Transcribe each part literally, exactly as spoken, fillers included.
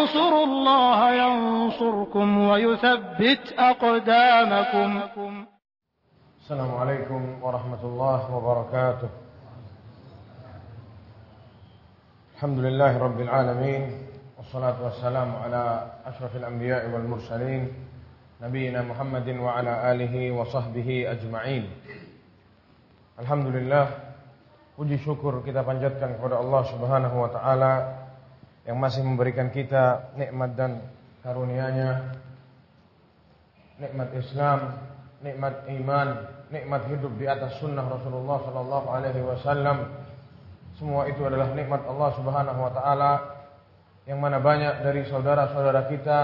تنصروا الله ينصركم ويثبت أقدامكم. السلام عليكم ورحمة الله وبركاته. الحمد لله رب العالمين والصلاة والسلام على أشرف الأنبياء والمرسلين نبينا محمد وعلى آله وصحبه أجمعين. Alhamdulillah, puji syukur kita panjatkan kepada Allah Subhanahu wa taala yang masih memberikan kita nikmat dan karunia-Nya, nikmat Islam, nikmat iman, nikmat hidup di atas sunnah Rasulullah sallallahu alaihi wasallam. Semua itu adalah nikmat Allah Subhanahu wa taala yang mana banyak dari saudara-saudara kita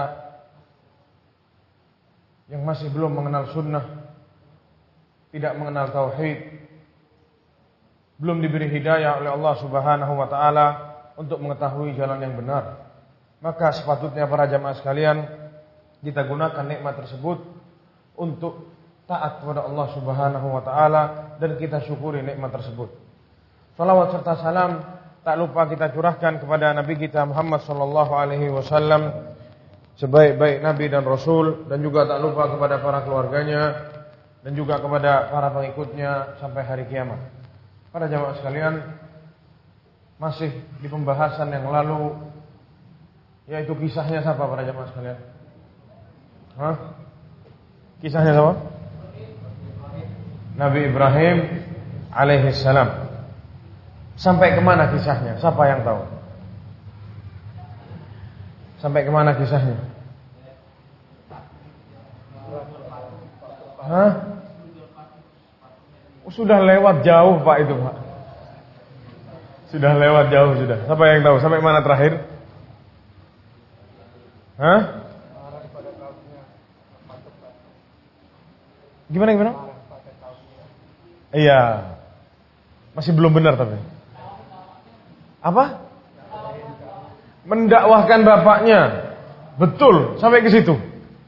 yang masih belum mengenal sunnah, tidak mengenal tauhid, belum diberi hidayah oleh Allah Subhanahu wa taala untuk mengetahui jalan yang benar. Maka sepatutnya para jamaah sekalian, kita gunakan nikmat tersebut untuk taat kepada Allah Subhanahu wa taala dan kita syukuri nikmat tersebut. Salawat serta salam tak lupa kita curahkan kepada Nabi kita Muhammad sallallahu alaihi wasallam, sebaik-baik nabi dan rasul, dan juga tak lupa kepada para keluarganya dan juga kepada para pengikutnya sampai hari kiamat. Para jamaah sekalian, masih di pembahasan yang lalu, yaitu kisahnya siapa para jamaah sekalian? Hah? Kisahnya siapa? Nabi Ibrahim alaihi salam. Sampai kemana kisahnya? Siapa yang tahu? Sampai kemana kisahnya? Hah? Sudah lewat jauh Pak itu Pak. Sudah lewat jauh sudah. Siapa yang tahu sampai mana terakhir? Hah? Gimana gimana? Iya. Masih belum benar tapi. Apa? Mendakwahkan bapaknya. Betul, sampai ke situ.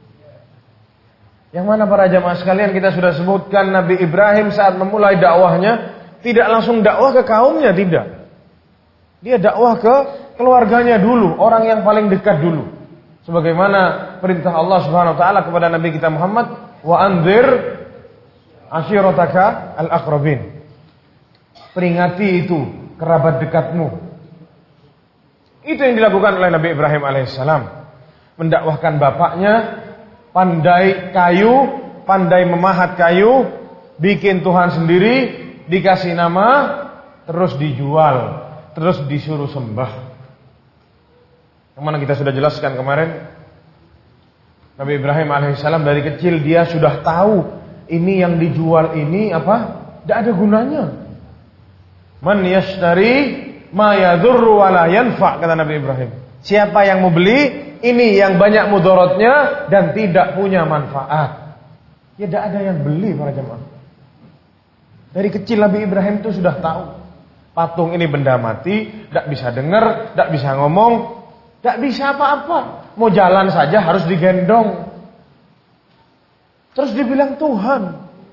Yang mana para jamaah sekalian kita sudah sebutkan Nabi Ibrahim saat memulai dakwahnya tidak langsung dakwah ke kaumnya, tidak. Dia dakwah ke keluarganya dulu, orang yang paling dekat dulu. Sebagaimana perintah Allah Subhanahu wa taala kepada Nabi kita Muhammad, wa anzir ashirataka al-aqrabin. Peringati itu kerabat dekatmu. Itu yang dilakukan oleh Nabi Ibrahim alaihissalam, mendakwahkan bapaknya. Pandai kayu, pandai memahat kayu, bikin Tuhan sendiri, dikasih nama, terus dijual, terus disuruh sembah. Yang mana kita sudah jelaskan kemarin, Nabi Ibrahim alaihissalam dari kecil dia sudah tahu ini yang dijual ini apa? Tidak ada gunanya. Man yashtari ma yadurru wa la yanfa, kata Nabi Ibrahim. Siapa yang mau beli ini yang banyak mudaratnya dan tidak punya manfaat, ya tidak ada yang beli para jemaah. Dari kecil Nabi Ibrahim itu sudah tahu patung ini benda mati, tidak bisa dengar, tidak bisa ngomong, tidak bisa apa-apa. Mau jalan saja harus digendong. Terus dibilang Tuhan.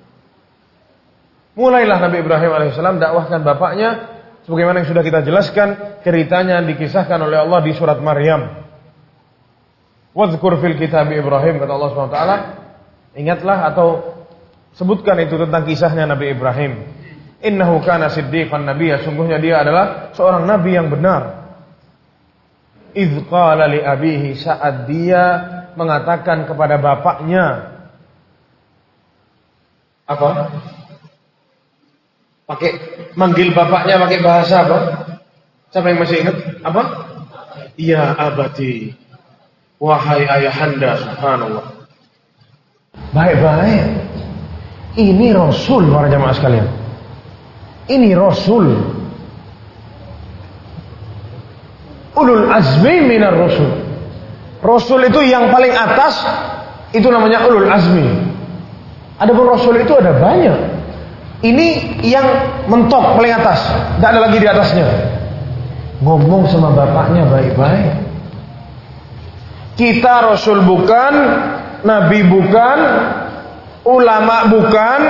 Mulailah Nabi Ibrahim alaihissalam dakwahkan bapaknya, sebagaimana yang sudah kita jelaskan ceritanya dikisahkan oleh Allah di surat Maryam. Wadhkur fil kitab Ibrahim, kata Allah subhanahu wa taala, ingatlah atau sebutkan itu tentang kisahnya Nabi Ibrahim. Innahu kana siddiqan nabiyya, sungguhnya dia adalah seorang nabi yang benar. Idz qala li abihi, saat dia mengatakan kepada bapaknya apa? Pakai manggil bapaknya pakai bahasa apa? Siapa yang masih ingat? Apa? Ya abati. Wahai ayahanda, subhanallah. Baik-baik. Ini Rasul para jamaah sekalian. Ini Rasul. Ulul azmi minar Rasul. Rasul itu yang paling atas, itu namanya ulul azmi. Adapun Rasul itu ada banyak. Ini yang mentok paling atas, tidak ada lagi di atasnya. Ngomong sama bapaknya baik-baik. Kita Rasul bukan, Nabi bukan, ulama bukan,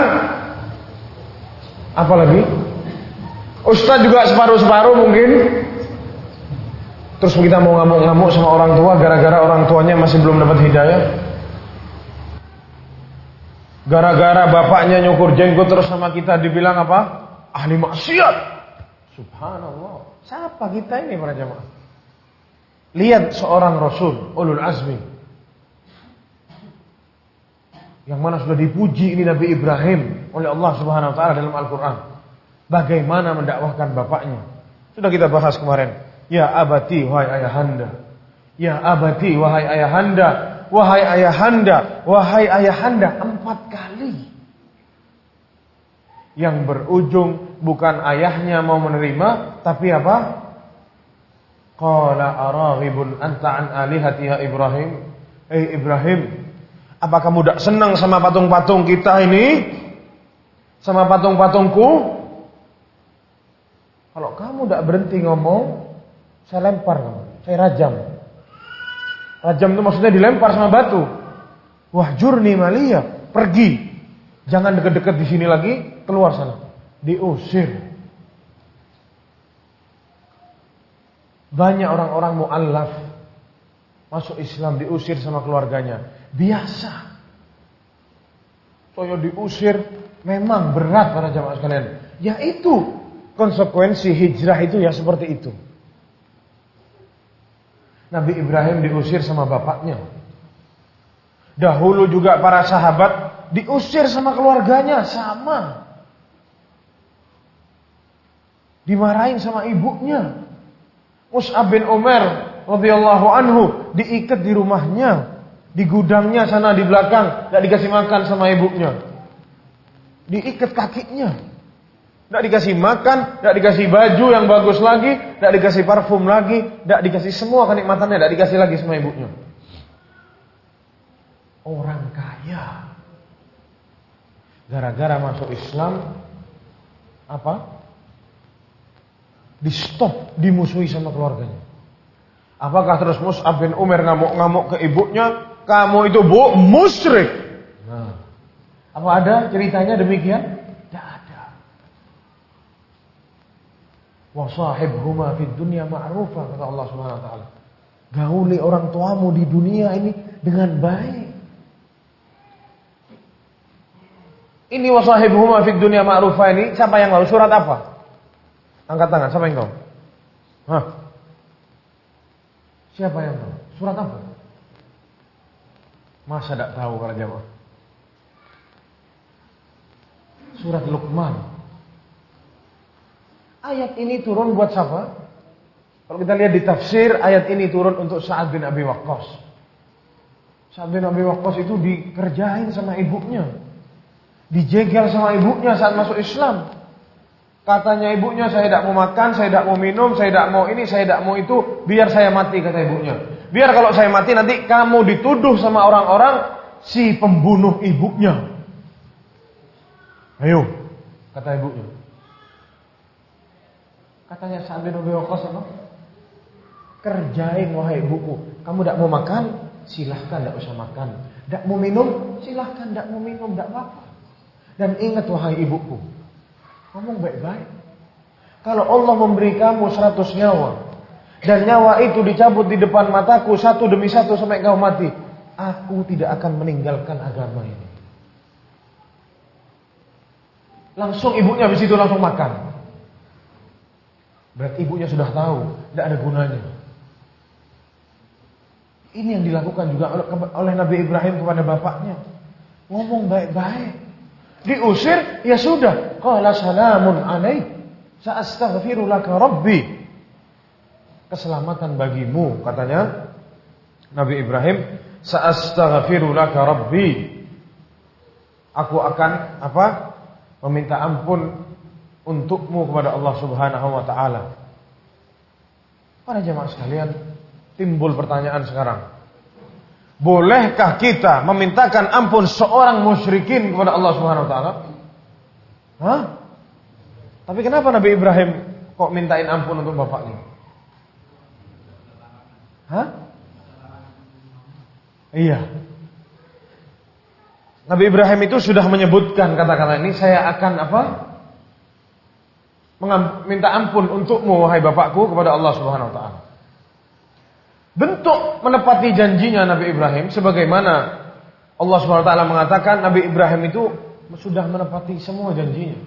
apalagi Ustaz juga separuh-separuh mungkin. Terus kita mau ngamuk-ngamuk sama orang tua gara-gara orang tuanya masih belum dapat hidayah. Gara-gara bapaknya nyukur jenggot terus sama kita dibilang apa? Ahli maksiat. Subhanallah. Siapa kita ini para jamaah? Lihat seorang Rasul, ulul azmi, yang mana sudah dipuji ini Nabi Ibrahim oleh Allah Subhanahu wa taala dalam Al-Qur'an. Bagaimana mendakwahkan bapaknya? Sudah kita bahas kemarin. Ya abati wahai ayahanda. Ya abati wahai ayahanda. Wahai ayahanda, wahai ayahanda empat kali. Yang berujung bukan ayahnya mau menerima, tapi apa? Qala araghibun anta an alihati ya Ibrahim. Eh Ibrahim, apa kamu tidak senang sama patung-patung kita ini? Sama patung-patungku? Kalau kamu tidak berhenti ngomong, saya lempar kamu, saya rajam. Rajam itu maksudnya dilempar sama batu. Wahjurni maliyah, pergi. Jangan dekat-dekat di sini lagi, keluar sana. Diusir. Banyak orang-orang mu'allaf masuk Islam diusir sama keluarganya. Biasa. Saya diusir memang berat para jamaah sekalian. Ya itu konsekuensi hijrah itu ya seperti itu. Nabi Ibrahim diusir sama bapaknya. Dahulu juga para sahabat diusir sama keluarganya, sama. Dimarahin sama ibunya. Mus'ab bin Umar radhiyallahu anhu diikat di rumahnya, di gudangnya sana di belakang, enggak dikasih makan sama ibunya. Diikat kakinya. Tidak dikasih makan, tidak dikasih baju yang bagus lagi, tidak dikasih parfum lagi, tidak dikasih semua kenikmatannya, tidak dikasih lagi sama ibunya. Orang kaya. Gara-gara masuk Islam, apa? Di stop, dimusuhi sama keluarganya. Apakah terus Mus'ab bin Umar ngamuk-ngamuk ke ibunya, kamu itu bu musyrik? Nah, apa ada ceritanya demikian? Wasahibhuma fid dunya ma'rufa, kata Allah Subhanahu wa taala. Gauli orang tuamu di dunia ini dengan baik. Ini wasahibhuma fid dunya ma'rufa ini siapa yang tahu? Surat apa? Angkat tangan, siapa yang tahu? Hah? Siapa yang tahu? Surat apa? Masa tidak tahu para jamaah? Surat Luqman. Ayat ini turun buat siapa? Kalau kita lihat di tafsir, ayat ini turun untuk Sa'ad bin Abi Waqqas. Sa'ad bin Abi Waqqas itu dikerjain sama ibunya. Dijegal sama ibunya saat masuk Islam. Katanya ibunya, saya tidak mau makan, saya tidak mau minum, saya tidak mau ini, saya tidak mau itu, biar saya mati, kata ibunya. Biar kalau saya mati nanti kamu dituduh sama orang-orang si pembunuh ibunya. Ayo, kata ibunya. Katanya Sa'ad bin Abi Waqqas apa? Kerjain wahai ibuku. Kamu tidak mau makan? Silahkan, tidak usah makan. Tidak mau minum? Silahkan, tidak mau minum, tidak apa-apa. Dan ingat wahai ibuku, ngomong baik-baik. Kalau Allah memberi kamu seratus nyawa, dan nyawa itu dicabut di depan mataku satu demi satu sampai kau mati, aku tidak akan meninggalkan agama ini. Langsung ibunya habis itu langsung makan. Berarti ibunya sudah tahu, tidak ada gunanya. Ini yang dilakukan juga oleh Nabi Ibrahim kepada bapaknya. Ngomong baik-baik. Diusir, ya sudah. Qala salamun alaik. Sa'astaghfiru laka rabbi. Keselamatan bagimu, katanya Nabi Ibrahim. Sa'astaghfiru laka rabbi. Aku akan apa? Meminta ampun untukmu kepada Allah Subhanahu wa taala. Para jemaah sekalian, timbul pertanyaan sekarang. Bolehkah kita memintakan ampun seorang musyrikin kepada Allah Subhanahu wa taala? Hah? Tapi kenapa Nabi Ibrahim kok mintain ampun untuk bapaknya? Hah? Iya. Nabi Ibrahim itu sudah menyebutkan kata-kata ini, saya akan apa? Minta ampun untukmu wahai bapakku kepada Allah Subhanahu wa taala. bentuk menepati janjinya Nabi Ibrahim, sebagaimana Allah subhanahu wa taala mengatakan Nabi Ibrahim itu sudah menepati semua janjinya.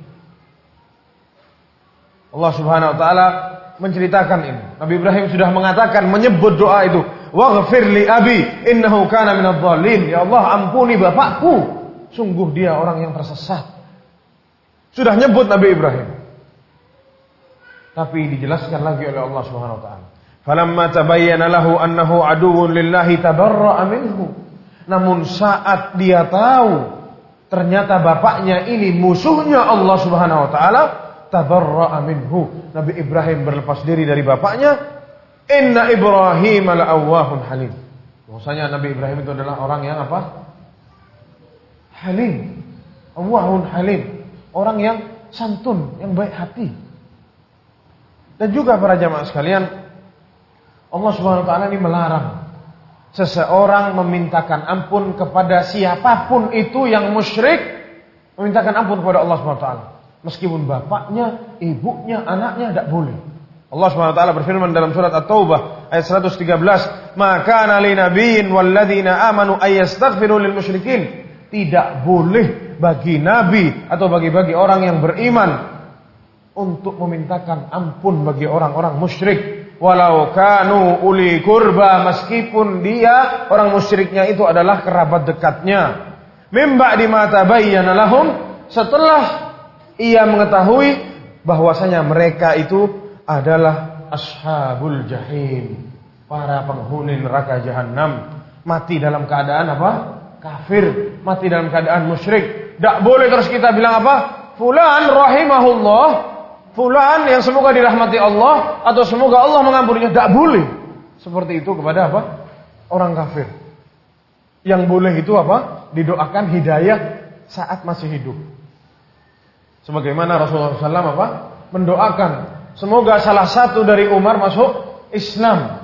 Allah subhanahu wa taala menceritakan ini. Nabi Ibrahim sudah mengatakan, menyebut doa itu, waghfir li abi innahu kana minadh dhalin. Ya Allah, ampuni bapakku, sungguh dia orang yang tersesat. Sudah nyebut Nabi Ibrahim. Tapi dijelaskan lagi oleh Allah Subhanahu wa taala. Falamma tabayyana lahu annahu aduwwun lillahi tabarra'a minhu. Namun saat dia tahu ternyata bapaknya ini musuhnya Allah Subhanahu wa taala, tabarra'a minhu. Nabi Ibrahim berlepas diri dari bapaknya. Inna Ibrahim la'awwahun halim. Bahwasanya Nabi Ibrahim itu adalah orang yang apa? Halim. Awwahun halim. Orang yang santun, yang baik hati. Dan juga para jamaah sekalian, Allah Subhanahu wa taala ini melarang seseorang memintakan ampun kepada siapapun itu yang musyrik, memintakan ampun kepada Allah Subhanahu wa taala. Meskipun bapaknya, ibunya, anaknya tidak boleh. Allah Subhanahu wa taala berfirman dalam surat At-Taubah ayat seratus tiga belas, "Maka nali nabiyyin walladzina amanu ayastaghfiru lil musyrikin." Tidak boleh bagi nabi atau bagi-bagi orang yang beriman untuk memintakan ampun bagi orang-orang musyrik, walau kanu uli kurba, meskipun dia orang musyriknya itu adalah kerabat dekatnya. Mim ba'di ma tabayyana lahum, setelah ia mengetahui bahwasanya mereka itu adalah ashabul jahim, para penghuni neraka jahanam, mati dalam keadaan apa? Kafir, mati dalam keadaan musyrik. Tidak boleh terus kita bilang apa? Fulan rahimahullah, fulan yang semoga dirahmati Allah, atau semoga Allah mengampuninya. Tidak boleh seperti itu kepada apa? Orang kafir. Yang boleh itu apa? Didoakan hidayah saat masih hidup. Sebagaimana Rasulullah shallallahu alaihi wasallam apa? Mendoakan semoga salah satu dari Umar masuk Islam.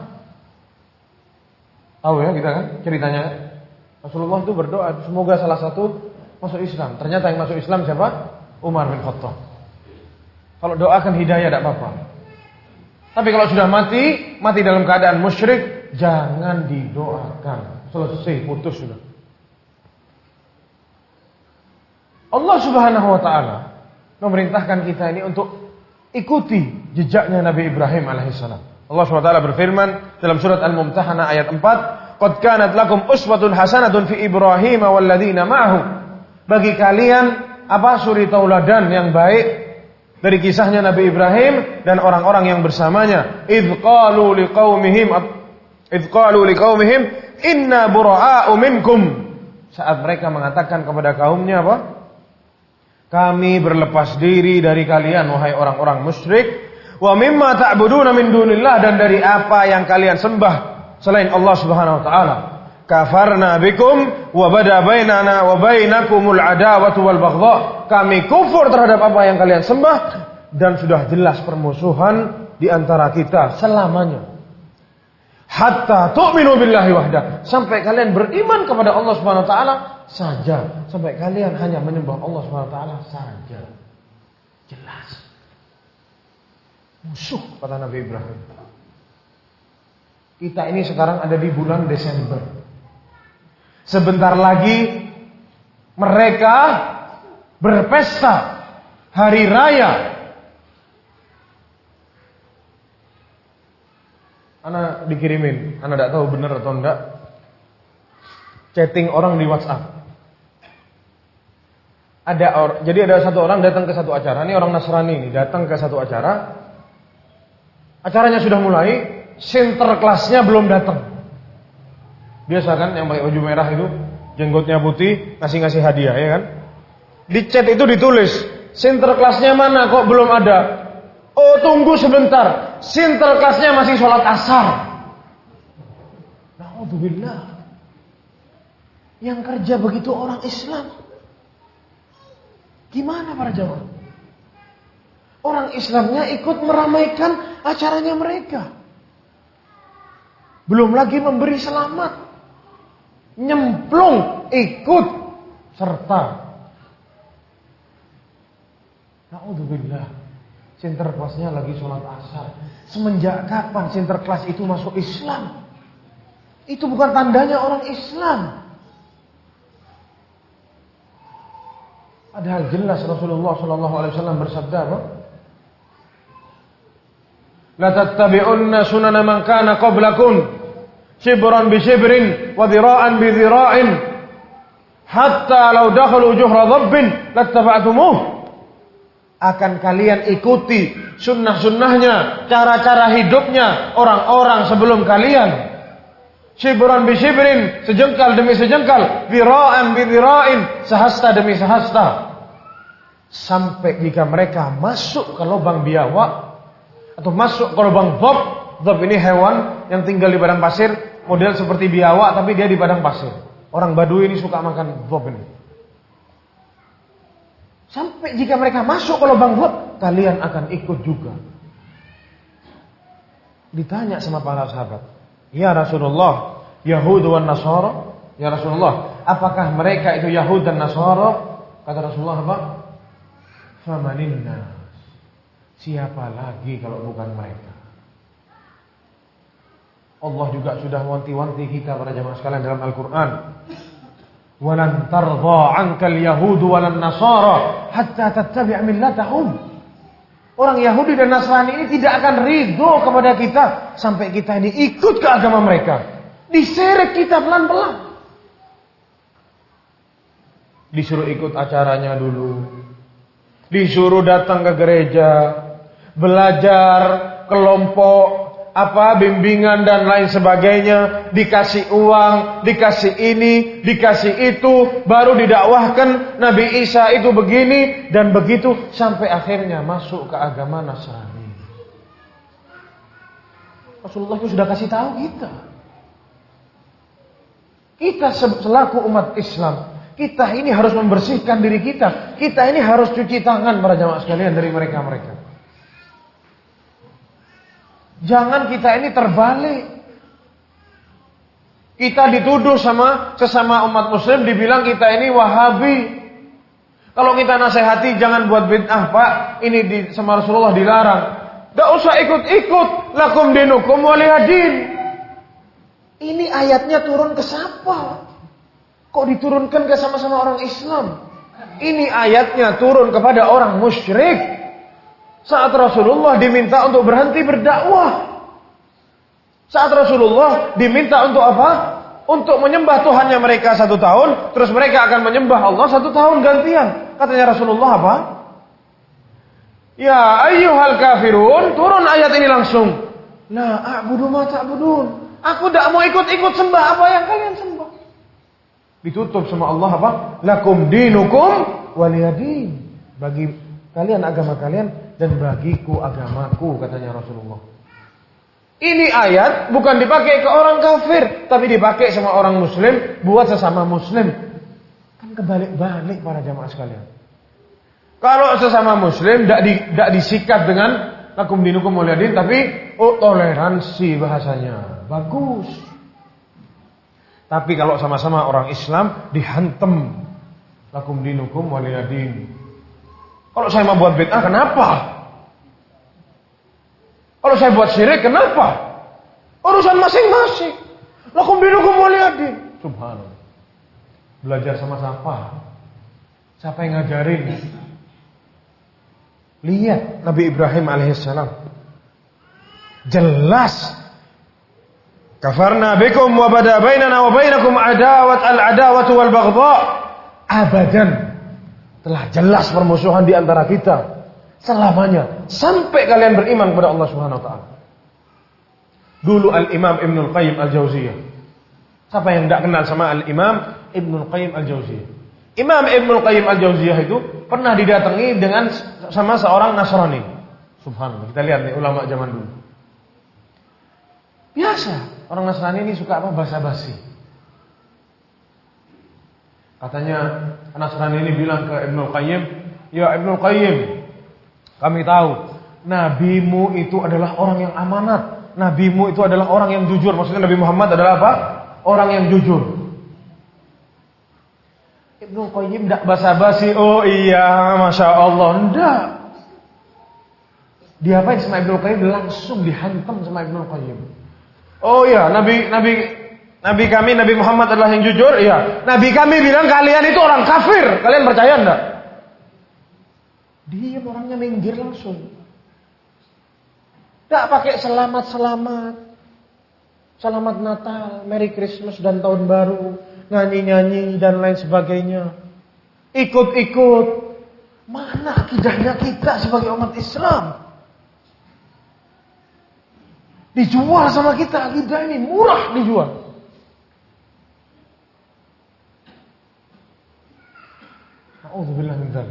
Tahu ya kita kan ceritanya. Rasulullah itu berdoa semoga salah satu masuk Islam. Ternyata yang masuk Islam siapa? Umar bin Khattab. Kalau doakan hidayah tidak apa-apa. Tapi kalau sudah mati, mati dalam keadaan musyrik, jangan didoakan. Selesai, putus sudah. Allah Subhanahu wa taala memerintahkan kita ini untuk ikuti jejaknya Nabi Ibrahim alaihissalam. Allah Subhanahu wa taala berfirman dalam surat Al-Mumtahanah ayat empat, "Qad kanat lakum uswatun hasanatun fi Ibrahim walladzina ma'ahu." Bagi kalian apa suri tauladan yang baik dari kisahnya Nabi Ibrahim dan orang-orang yang bersamanya. Idz qalu liqaumihim idz qalu liqaumihim inna bura'a'u minkum. Saat mereka mengatakan kepada kaumnya apa? Kami berlepas diri dari kalian wahai orang-orang musyrik, wa mimma ta'buduna min dunillah, dan dari apa yang kalian sembah selain Allah Subhanahu wa taala. Kafarna bikum wa bada bainana wa bainakumul adawatu wal baghdha. Kami kufur terhadap apa yang kalian sembah dan sudah jelas permusuhan di antara kita selamanya. Hatta tu'minu billahi wahda, sampai kalian beriman kepada Allah Subhanahu wa taala saja, sampai kalian hanya menyembah Allah Subhanahu wa taala saja. Jelas musuh kata Nabi Ibrahim. Kita ini sekarang ada di bulan Desember. Sebentar lagi mereka berpesta hari raya. Ana dikirimin, ana tidak tahu benar atau enggak, chatting orang di WhatsApp. Ada or, jadi ada satu orang datang ke satu acara. Ini orang Nasrani ini datang ke satu acara. Acaranya sudah mulai, sinterklasnya belum datang. Biasa kan yang pakai baju merah itu, jenggotnya putih, ngasih-ngasih hadiah ya kan. Di chat itu ditulis, sinterklasnya mana kok belum ada? Oh tunggu sebentar, sinterklasnya masih sholat asar. Na'udzubillah. Yang kerja begitu orang Islam. Gimana para jamaah? Orang Islamnya ikut meramaikan acaranya mereka. Belum lagi memberi selamat. Nyemplung, ikut, serta. Na'udzubillah. Sinterklasnya lagi sholat asar. Semenjak kapan sinterklas itu masuk Islam? Itu bukan tandanya orang Islam. Padahal jelas Rasulullah sallallahu alaihi wasallam bersabda, apa? La tattabi'unna sunana man kana qablakum shibran bi shibrin wa dhira'an bi dhira'in hatta law dakhalu juhra dhabbin lattaba'tumuh. Akan kalian ikuti sunnah-sunnahnya, cara-cara hidupnya orang-orang sebelum kalian. Shibran bi shibrin, sejengkal demi sejengkal, dhira'an bi dhira'in, sehasta demi sehasta. Sampai jika mereka masuk ke lubang biawak atau masuk ke lubang dhab. Dhab ini hewan yang tinggal di padang pasir, model seperti biawak tapi dia di padang pasir. Orang Badui ini suka makan dhab ini. Sampai jika mereka masuk ke lubang dhab, kalian akan ikut juga. Ditanya sama para sahabat, "Ya Rasulullah, Yahud dan Nasara?" Ya Rasulullah, apakah mereka itu Yahud dan Nasara? Kata Rasulullah apa? Famanin nas. Siapa lagi kalau bukan mereka? Allah juga sudah wanti-wanti kita para jamaah sekalian dalam Al-Quran. Walan tardha 'ankal yahud walan nasara hatta tattabi' millatahum. Orang Yahudi dan Nasrani ini tidak akan ridho kepada kita sampai kita ini ikut ke agama mereka. Diseret kita pelan-pelan. Disuruh ikut acaranya dulu. Disuruh datang ke gereja, belajar, kelompok, apa bimbingan dan lain sebagainya, dikasih uang, dikasih ini, dikasih itu, baru didakwahkan Nabi Isa itu begini dan begitu sampai akhirnya masuk ke agama Nasrani. Rasulullah itu sudah kasih tahu kita. Kita selaku umat Islam, kita ini harus membersihkan diri kita. Kita ini harus cuci tangan para jamaah sekalian dari mereka-mereka. Jangan kita ini terbalik. Kita dituduh sama sesama umat muslim, dibilang kita ini Wahabi. Kalau kita nasihati jangan buat bid'ah, Pak. Ini di, sama Rasulullah dilarang. Tidak usah ikut-ikut. Lakum dinukum waliyadin. Ini ayatnya turun ke siapa? Kok diturunkan ke sama-sama orang Islam? Ini ayatnya turun kepada orang musyrik. Saat Rasulullah diminta untuk berhenti berdakwah. Saat Rasulullah diminta untuk apa? Untuk menyembah Tuhannya mereka satu tahun. Terus mereka akan menyembah Allah satu tahun gantian. Katanya Rasulullah apa? Ya ayyuhal kafirun. Turun ayat ini langsung. La a'budu ma ta'budun. Aku tidak mau ikut-ikut sembah apa yang kalian sembah. Ditutup sama Allah apa? Lakum dinukum waliyadin. Bagi kalian agama kalian dan bagiku agamaku, katanya Rasulullah. Ini ayat bukan dipakai ke orang kafir, tapi dipakai sama orang muslim buat sesama muslim. Kan kebalik-balik para jamaah sekalian. Kalau sesama muslim tidak di, disikat dengan lakum dinukum waliyadin, tapi oh, toleransi bahasanya. Bagus. Tapi kalau sama-sama orang Islam dihantam lakum dinukum waliyadin. Kalau saya mau buat bid'ah, kenapa? Kalau saya buat syirik, kenapa? Urusan masing-masing. Lakum dinukum waliyadin. Subhanallah. Belajar sama siapa? Siapa yang ngajarin? Lihat Nabi Ibrahim alaihissalam. Jelas. Kafarna bikum wa bada bainana wa bainakum adawat al-adawatu wal baghdha. Abadan. Telah jelas permusuhan di antara kita selamanya sampai kalian beriman kepada Allah Subhanahu wa taala. Dulu Al-Imam Ibnul Qayyim Al-Jauziyah. Siapa yang tidak kenal sama Al-Imam Ibnul Qayyim Al-Jauziyah? Imam Ibnul Qayyim Al-Jauziyah itu pernah didatangi dengan sama seorang Nasrani. Subhanallah. Kita lihat nih ulama zaman dulu. Biasa, orang Nasrani ini suka apa? Basa-basi. Katanya Nasrani ini bilang ke Ibnul Qayyim, "Ya Ibnul Qayyim, kami tahu nabimu itu adalah orang yang amanat. Nabimu itu adalah orang yang jujur." Maksudnya Nabi Muhammad adalah apa? Orang yang jujur. Ibnul Qayyim tidak basa-basi, "Oh iya, Masya Allah." Tidak. Diapain sama Ibnul Qayyim? Langsung dihantam sama Ibnul Qayyim. "Oh iya, Nabi Nabi Nabi kami, Nabi Muhammad adalah yang jujur. Iya. Nabi kami bilang kalian itu orang kafir. Kalian percaya enggak? Diam, orangnya minggir langsung. Enggak pakai selamat-selamat. Selamat Natal, Merry Christmas dan Tahun Baru. Nyanyi-nyanyi dan lain sebagainya. Ikut-ikut. Mana akidahnya kita sebagai umat Islam? Dijual sama kita akidah ini, murah dijual. A'udzubillah min dzalik.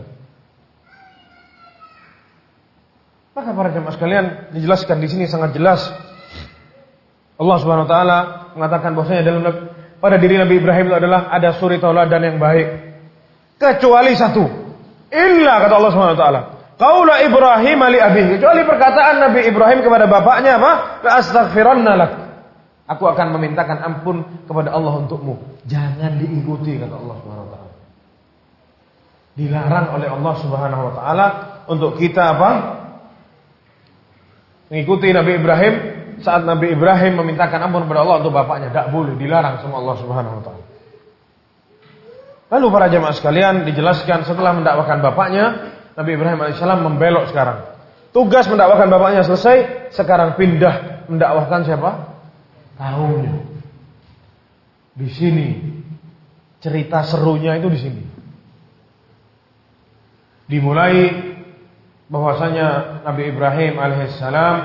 Maka para jemaah sekalian, dijelaskan di sini sangat jelas. Allah Subhanahu wa taala mengatakan bahwasanya dalam pada diri Nabi Ibrahim itu adalah ada suri tauladan yang baik. Kecuali satu. Illa kata Allah Subhanahu wa taala, qaula Ibrahim li abihi, kecuali perkataan Nabi Ibrahim kepada bapaknya apa? La astaghfiranna lak. Aku akan memintakan ampun kepada Allah untukmu. Jangan diikuti kata Allah Subhanahu wa taala. Dilarang oleh Allah Subhanahu wa taala untuk kita apa? Mengikuti Nabi Ibrahim saat Nabi Ibrahim memintakan ampun kepada Allah untuk bapaknya. Tidak boleh, dilarang sama Allah Subhanahu wa taala. Lalu para jemaah sekalian, dijelaskan setelah mendakwakan bapaknya, Nabi Ibrahim alaihissalam membelok sekarang. Tugas mendakwakan bapaknya selesai, sekarang pindah mendakwahkan siapa? Kaumnya. Di sini cerita serunya itu di sini. Dimulai bahwasanya Nabi Ibrahim alaihissalam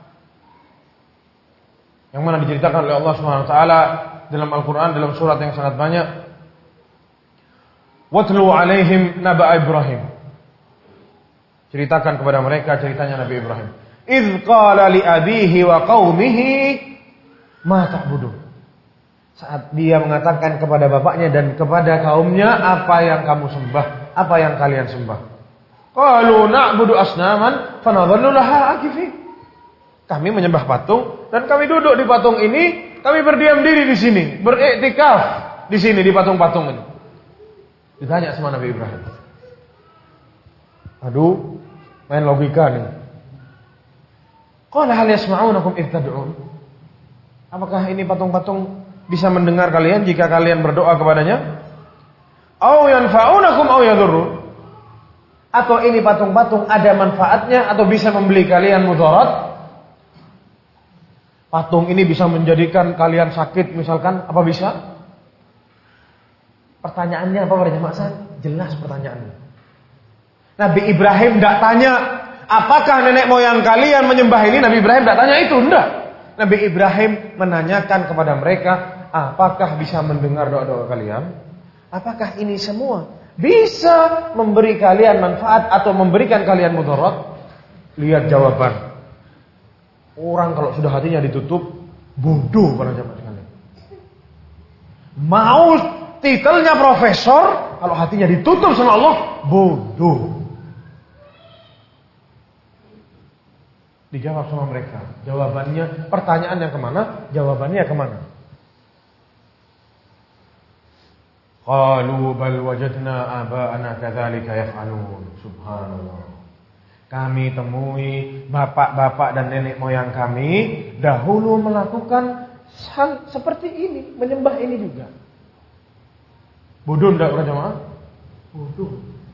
yang mana diceritakan oleh Allah Subhanahu wa taala dalam Al-Qur'an dalam surat yang sangat banyak. Watlu alaihim naba Ibrahim. Ceritakan kepada mereka ceritanya Nabi Ibrahim. Idz qala li abihi wa qaumihi ma ta'budun. Saat dia mengatakan kepada bapaknya dan kepada kaumnya, apa yang kamu sembah, apa yang kalian sembah. Qalu na'budu asnaman fanadhallu laha akifin. Kami menyembah patung dan kami duduk di patung ini, kami berdiam diri di sini, beriktikaf di sini di patung-patung ini. Ditanya sama Nabi Ibrahim. Aduh, main logika nih. Qala hal yasma'unakum idh tad'un? Apakah ini patung-patung bisa mendengar kalian jika kalian berdoa kepadanya? Aw yanfa'unakum aw yadurrun? Atau ini patung-patung ada manfaatnya atau bisa membeli kalian mudarat? Patung ini bisa menjadikan kalian sakit misalkan, apa bisa? Pertanyaannya apa pada jemaah? Jelas pertanyaannya. Nabi Ibrahim tidak tanya, apakah nenek moyang kalian menyembah ini? Nabi Ibrahim tidak tanya itu, enggak. Nabi Ibrahim menanyakan kepada mereka, apakah bisa mendengar doa-doa kalian? Apakah ini semua bisa memberi kalian manfaat atau memberikan kalian mudarat? Lihat jawaban. Orang kalau sudah hatinya ditutup, bodoh para jemaah sekalian. Mau titelnya profesor, kalau hatinya ditutup sama Allah, bodoh. Dijawab sama mereka. Jawabannya, pertanyaan yang kemana? Jawabannya kemana? Qalu bal wajadna aba'ana kadzalika yaf'alun. Subhanallah. Kami temui bapak-bapak dan nenek moyang kami dahulu melakukan hal seperti ini, menyembah ini juga. Bodoh enggak para jemaah? Bodoh.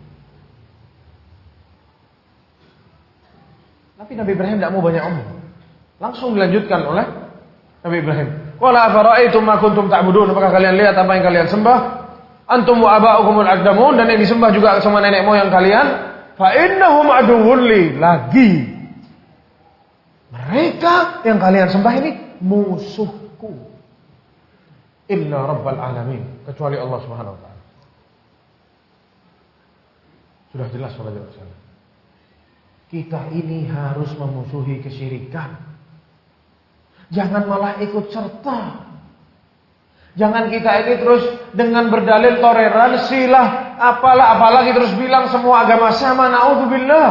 Tapi Nabi Ibrahim tidak mau banyak omong. Langsung dilanjutkan oleh Nabi Ibrahim. Qala afara'aytum ma kuntum ta'budun? Apakah kalian lihat apa yang kalian sembah? Antum wa aba'ukumul aqdamun, dan yang disembah juga sama nenek moyang kalian. Fa innahum aduwwun li. Lagi. Mereka yang kalian sembah ini musuhku. Illa rabbal alamin, kecuali Allah Subhanahu wa taala. Sudah jelas para jemaah. Kita ini harus memusuhi kesyirikan. Jangan malah ikut serta. Jangan kita ini terus dengan berdalil toleransi lah, apalah apalagi terus bilang semua agama sama. Naudzubillah.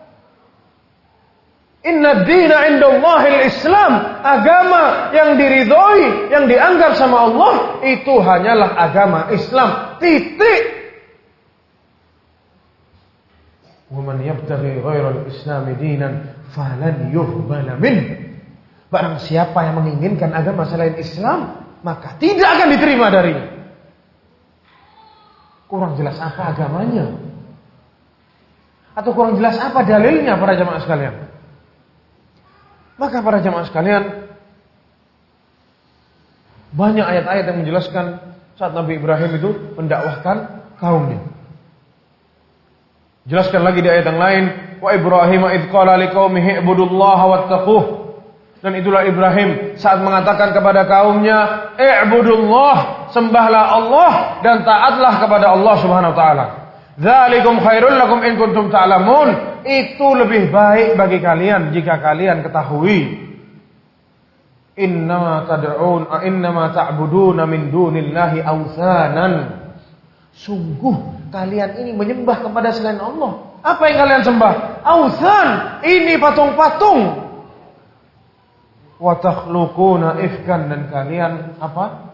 Inna dina indallahil Islam. Agama yang diridhoi, yang dianggap sama Allah, itu hanyalah agama Islam. Titik. وَمَنْ يَبْتَغِي غَيْرَ الْإِسْلَامِ دِينًا فَلَنْ يُقْبَلَ مِنْهُ. Barang siapa yang menginginkan agama selain Islam, maka tidak akan diterima darinya. Kurang jelas apa agamanya? Atau kurang jelas apa dalilnya para jamaah sekalian? Maka para jamaah sekalian, banyak ayat-ayat yang menjelaskan saat Nabi Ibrahim itu mendakwahkan kaumnya. Jelaskan lagi di ayat yang lain, wa Ibrahim id qala liqaumihi ibudullaha wattaquh. Dan itulah Ibrahim saat mengatakan kepada kaumnya, i'budullah, sembahlah Allah dan taatlah kepada Allah Subhanahu wa taala. Dzalikum khairul lakum in kuntum ta'lamun. Itu lebih baik bagi kalian jika kalian ketahui. Innama tad'un innama ta'buduna min dunillahi awthanan. Sungguh kalian ini menyembah kepada selain Allah. Apa yang kalian sembah? Awthan, ini patung-patung. Wa takhluquna ifkan, dan kalian apa?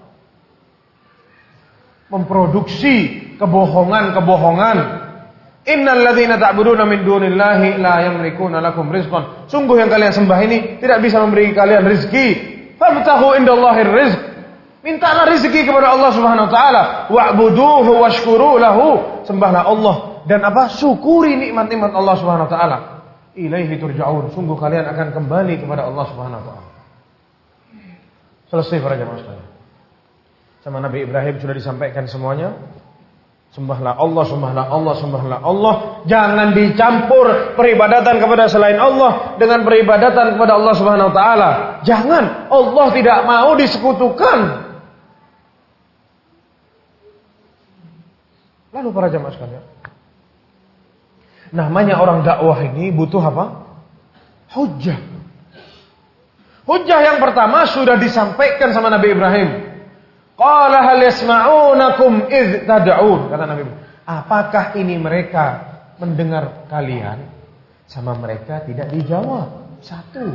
Memproduksi kebohongan-kebohongan. Innal ladzina ta'buduna min dunillahi la yamlikuna lakum rizqan. Sungguh yang kalian sembah ini tidak bisa memberi kalian rezeki. Fabtaghu indallahir rizq. Mintalah rezeki kepada Allah Subhanahu wa taala. Wa'buduhu washkuru lahu. Sembahlah Allah dan apa? Syukuri nikmat-nikmat Allah Subhanahu wa taala. Ilaihi turja'un. Sungguh kalian akan kembali kepada Allah Subhanahu wa taala. Selesai para jamaah sekalian. Sama Nabi Ibrahim sudah disampaikan semuanya. Sembahlah Allah, sembahlah Allah, sembahlah Allah. Jangan dicampur peribadatan kepada selain Allah dengan peribadatan kepada Allah Subhanahu wa taala. Jangan. Allah tidak mau disekutukan. Lalu para jamaah sekalian, namanya orang dakwah ini butuh apa? Hujjah. Hujjah yang pertama sudah disampaikan sama Nabi Ibrahim. Qala hal yasma'unakum idz tad'un. Kata Nabi Ibrahim, apakah ini mereka mendengar kalian? Sama mereka tidak dijawab. Satu.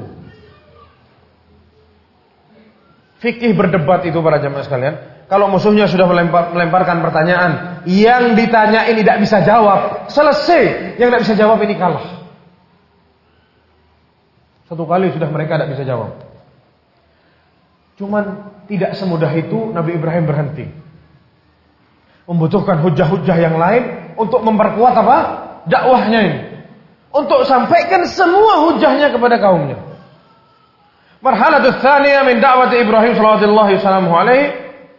Fikih berdebat itu para jamaah sekalian. Kalau musuhnya sudah melempar, melemparkan pertanyaan, yang ditanya ini tidak bisa jawab, selesai. Yang tidak bisa jawab ini kalah. Satu kali sudah mereka tidak bisa jawab. Cuman tidak semudah itu Nabi Ibrahim berhenti. Membutuhkan hujah-hujah yang lain untuk memperkuat apa? Dakwahnya ini. Untuk sampaikan semua hujahnya kepada kaumnya. Marhalatul tsaniyah min da'wati Ibrahim sallallahu alaihi,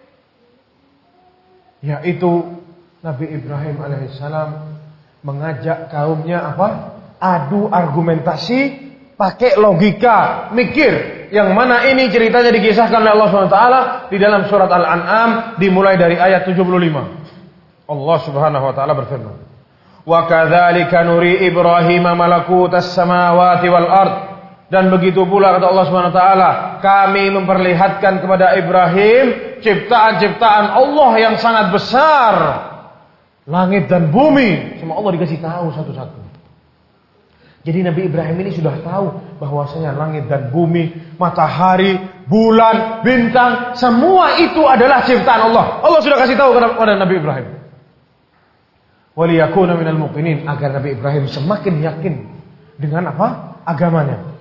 yaitu Nabi Ibrahim alaihissalam mengajak kaumnya apa? Adu argumentasi, pakai logika, mikir. Yang mana ini ceritanya dikisahkan oleh Allah subhanahu wa taala di dalam surat Al-An'am dimulai dari ayat tujuh puluh lima. Allah Subhanahu wa taala berfirman, "Wa kadzalika nuri Ibrahim malakutas samawati wal ard." Dan begitu pula kata Allah Subhanahu wa taala, kami memperlihatkan kepada Ibrahim ciptaan-ciptaan Allah yang sangat besar. Langit dan bumi, semua Allah dikasih tahu satu-satu. Jadi Nabi Ibrahim ini sudah tahu bahwasanya langit dan bumi, matahari, bulan, bintang, semua itu adalah ciptaan Allah. Allah sudah kasih tahu kepada Nabi Ibrahim. Waliyakuna minal muqinin, agar Nabi Ibrahim semakin yakin dengan apa? Agamanya.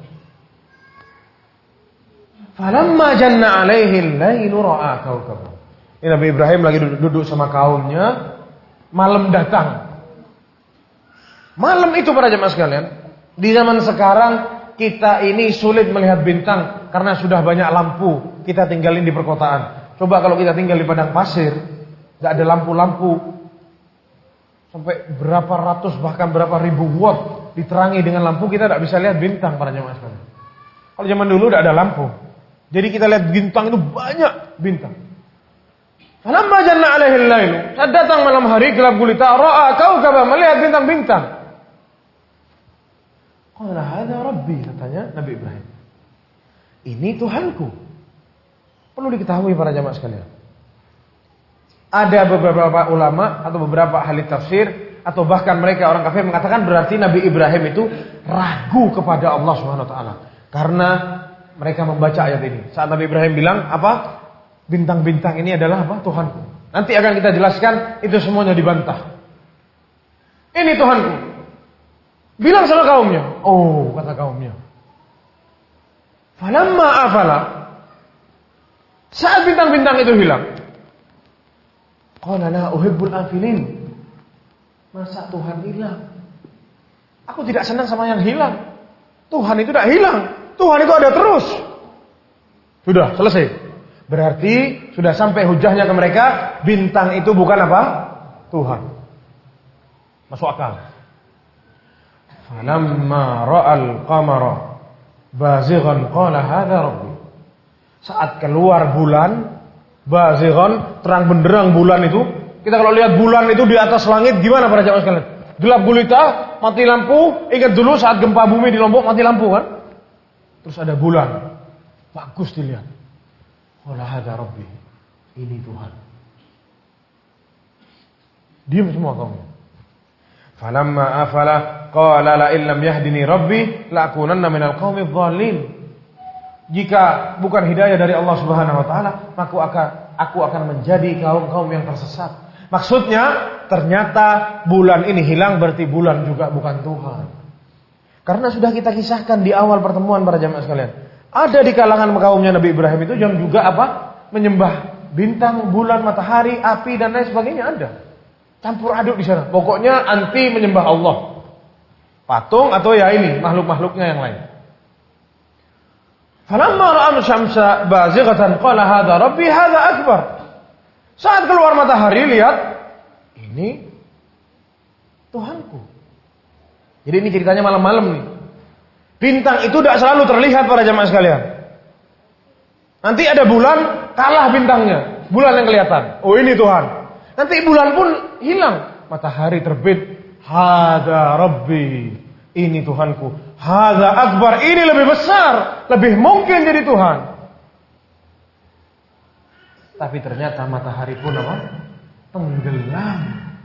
Falamma janna alaihi al-lailu ra'a kawkaban. Ini Nabi Ibrahim lagi duduk sama kaumnya, malam datang. Malam itu para jemaah sekalian, di zaman sekarang kita ini sulit melihat bintang karena sudah banyak lampu. Kita tinggalin di perkotaan. Coba kalau kita tinggal di padang pasir, enggak ada lampu-lampu. Sampai berapa ratus bahkan berapa ribu watt diterangi dengan lampu, kita tidak bisa lihat bintang para jemaah sekalian. Kalau zaman dulu tidak ada lampu. Jadi kita lihat bintang itu banyak bintang. Falamma janna alaihi al-lail, saat datang malam hari gelap gulita, ra'a kawkaban, melihat bintang-bintang. Qala hadza rabbi, katanya Nabi Ibrahim. Ini Tuhanku. Perlu diketahui para jamaah sekalian. Ada beberapa ulama atau beberapa ahli tafsir atau bahkan mereka orang kafir mengatakan berarti Nabi Ibrahim itu ragu kepada Allah Subhanahu wa taala. Karena mereka membaca ayat ini. Saat Nabi Ibrahim bilang apa? Bintang-bintang ini adalah apa? Tuhanku. Nanti akan kita jelaskan itu semuanya dibantah. Ini Tuhanku. Bilang sama kaumnya. Oh, kata kaumnya. Falamma afala. Saat bintang-bintang itu hilang, qala la uhibbul afilin. Masa Tuhan hilang? Aku tidak senang sama yang hilang. Tuhan itu tidak hilang. Tuhan itu ada terus. Sudah selesai. Berarti sudah sampai hujahnya ke mereka, bintang itu bukan apa? Tuhan. Masuk akal. Falamma ra'al qamara bazighan qala hadza rabbi. Saat keluar bulan, bazighan, terang benderang bulan itu, kita kalau lihat bulan itu di atas langit gimana para jamaah sekalian? Gelap gulita, mati lampu. Ingat dulu saat gempa bumi di Lombok mati lampu kan? Terus ada bulan. Bagus dilihat. Qala hadza rabbi. Ini Tuhan. Diam semua kamu. Falamma afala qala la illam yahdini rabbi la'kunanna minal qaumidh dhalin. Jika bukan hidayah dari Allah Subhanahu wa taala, maka aku akan aku akan menjadi kaum-kaum yang tersesat. Maksudnya, ternyata bulan ini hilang berarti bulan juga bukan Tuhan. Karena sudah kita kisahkan di awal pertemuan para jamaah sekalian. Ada di kalangan kaumnya Nabi Ibrahim itu yang juga apa? Menyembah bintang, bulan, matahari, api dan lain sebagainya ada. Campur aduk di sana. Pokoknya anti menyembah Allah. Patung atau ya ini makhluk-makhluknya yang lain. Falamma ra'am syamsa bazighatan qala hadza rabbi hadza akbar. Saat keluar matahari lihat ini Tuhanku. Jadi ini ceritanya malam-malam nih. Bintang itu tidak selalu terlihat para jamaah sekalian. Nanti ada bulan kalah bintangnya, bulan yang kelihatan. Oh ini Tuhan. Nanti bulan pun hilang, matahari terbit. Hadza rabbi. Ini Tuhanku. Hadza akbar, ini lebih besar, lebih mungkin jadi Tuhan. Tapi ternyata matahari pun apa? Tenggelam.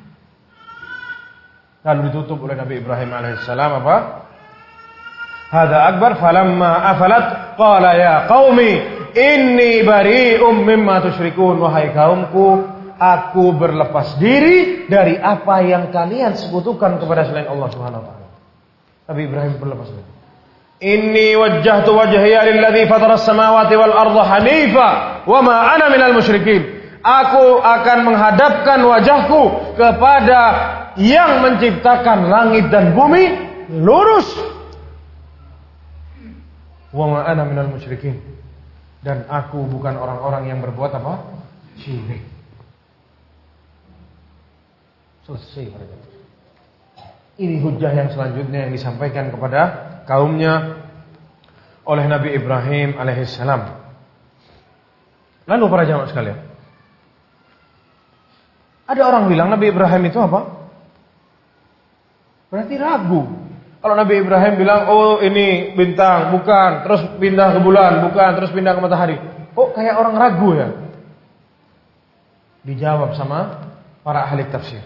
Lalu ditutup oleh Nabi Ibrahim alaihissalam apa? Hadza akbar falamma afalat qala ya qaumi inni bari'um mimma tusyrikun. Wahai kaumku, aku berlepas diri dari apa yang kalian sekutukan kepada selain Allah Subhanahu wa taala. Nabi Ibrahim berlepas diri. Inni wajjahtu wajhiya lilladzi fatara as-samawati wal arda hanifa wa ma ana minal musyrikin. Aku akan menghadapkan wajahku kepada yang menciptakan langit dan bumi lurus. Wa ma ana minal musyrikin. Dan aku bukan orang-orang yang berbuat apa? Syirik. Selesai mereka. Ini hujah yang selanjutnya yang disampaikan kepada kaumnya oleh Nabi Ibrahim alaihissalam. Lalu para jamaah sekalian, ada orang bilang Nabi Ibrahim itu apa? Berarti ragu. Kalau Nabi Ibrahim bilang, oh ini bintang, bukan, terus pindah ke bulan, bukan, terus pindah ke matahari. Kok kayak orang ragu ya? Dijawab sama para ahli tafsir.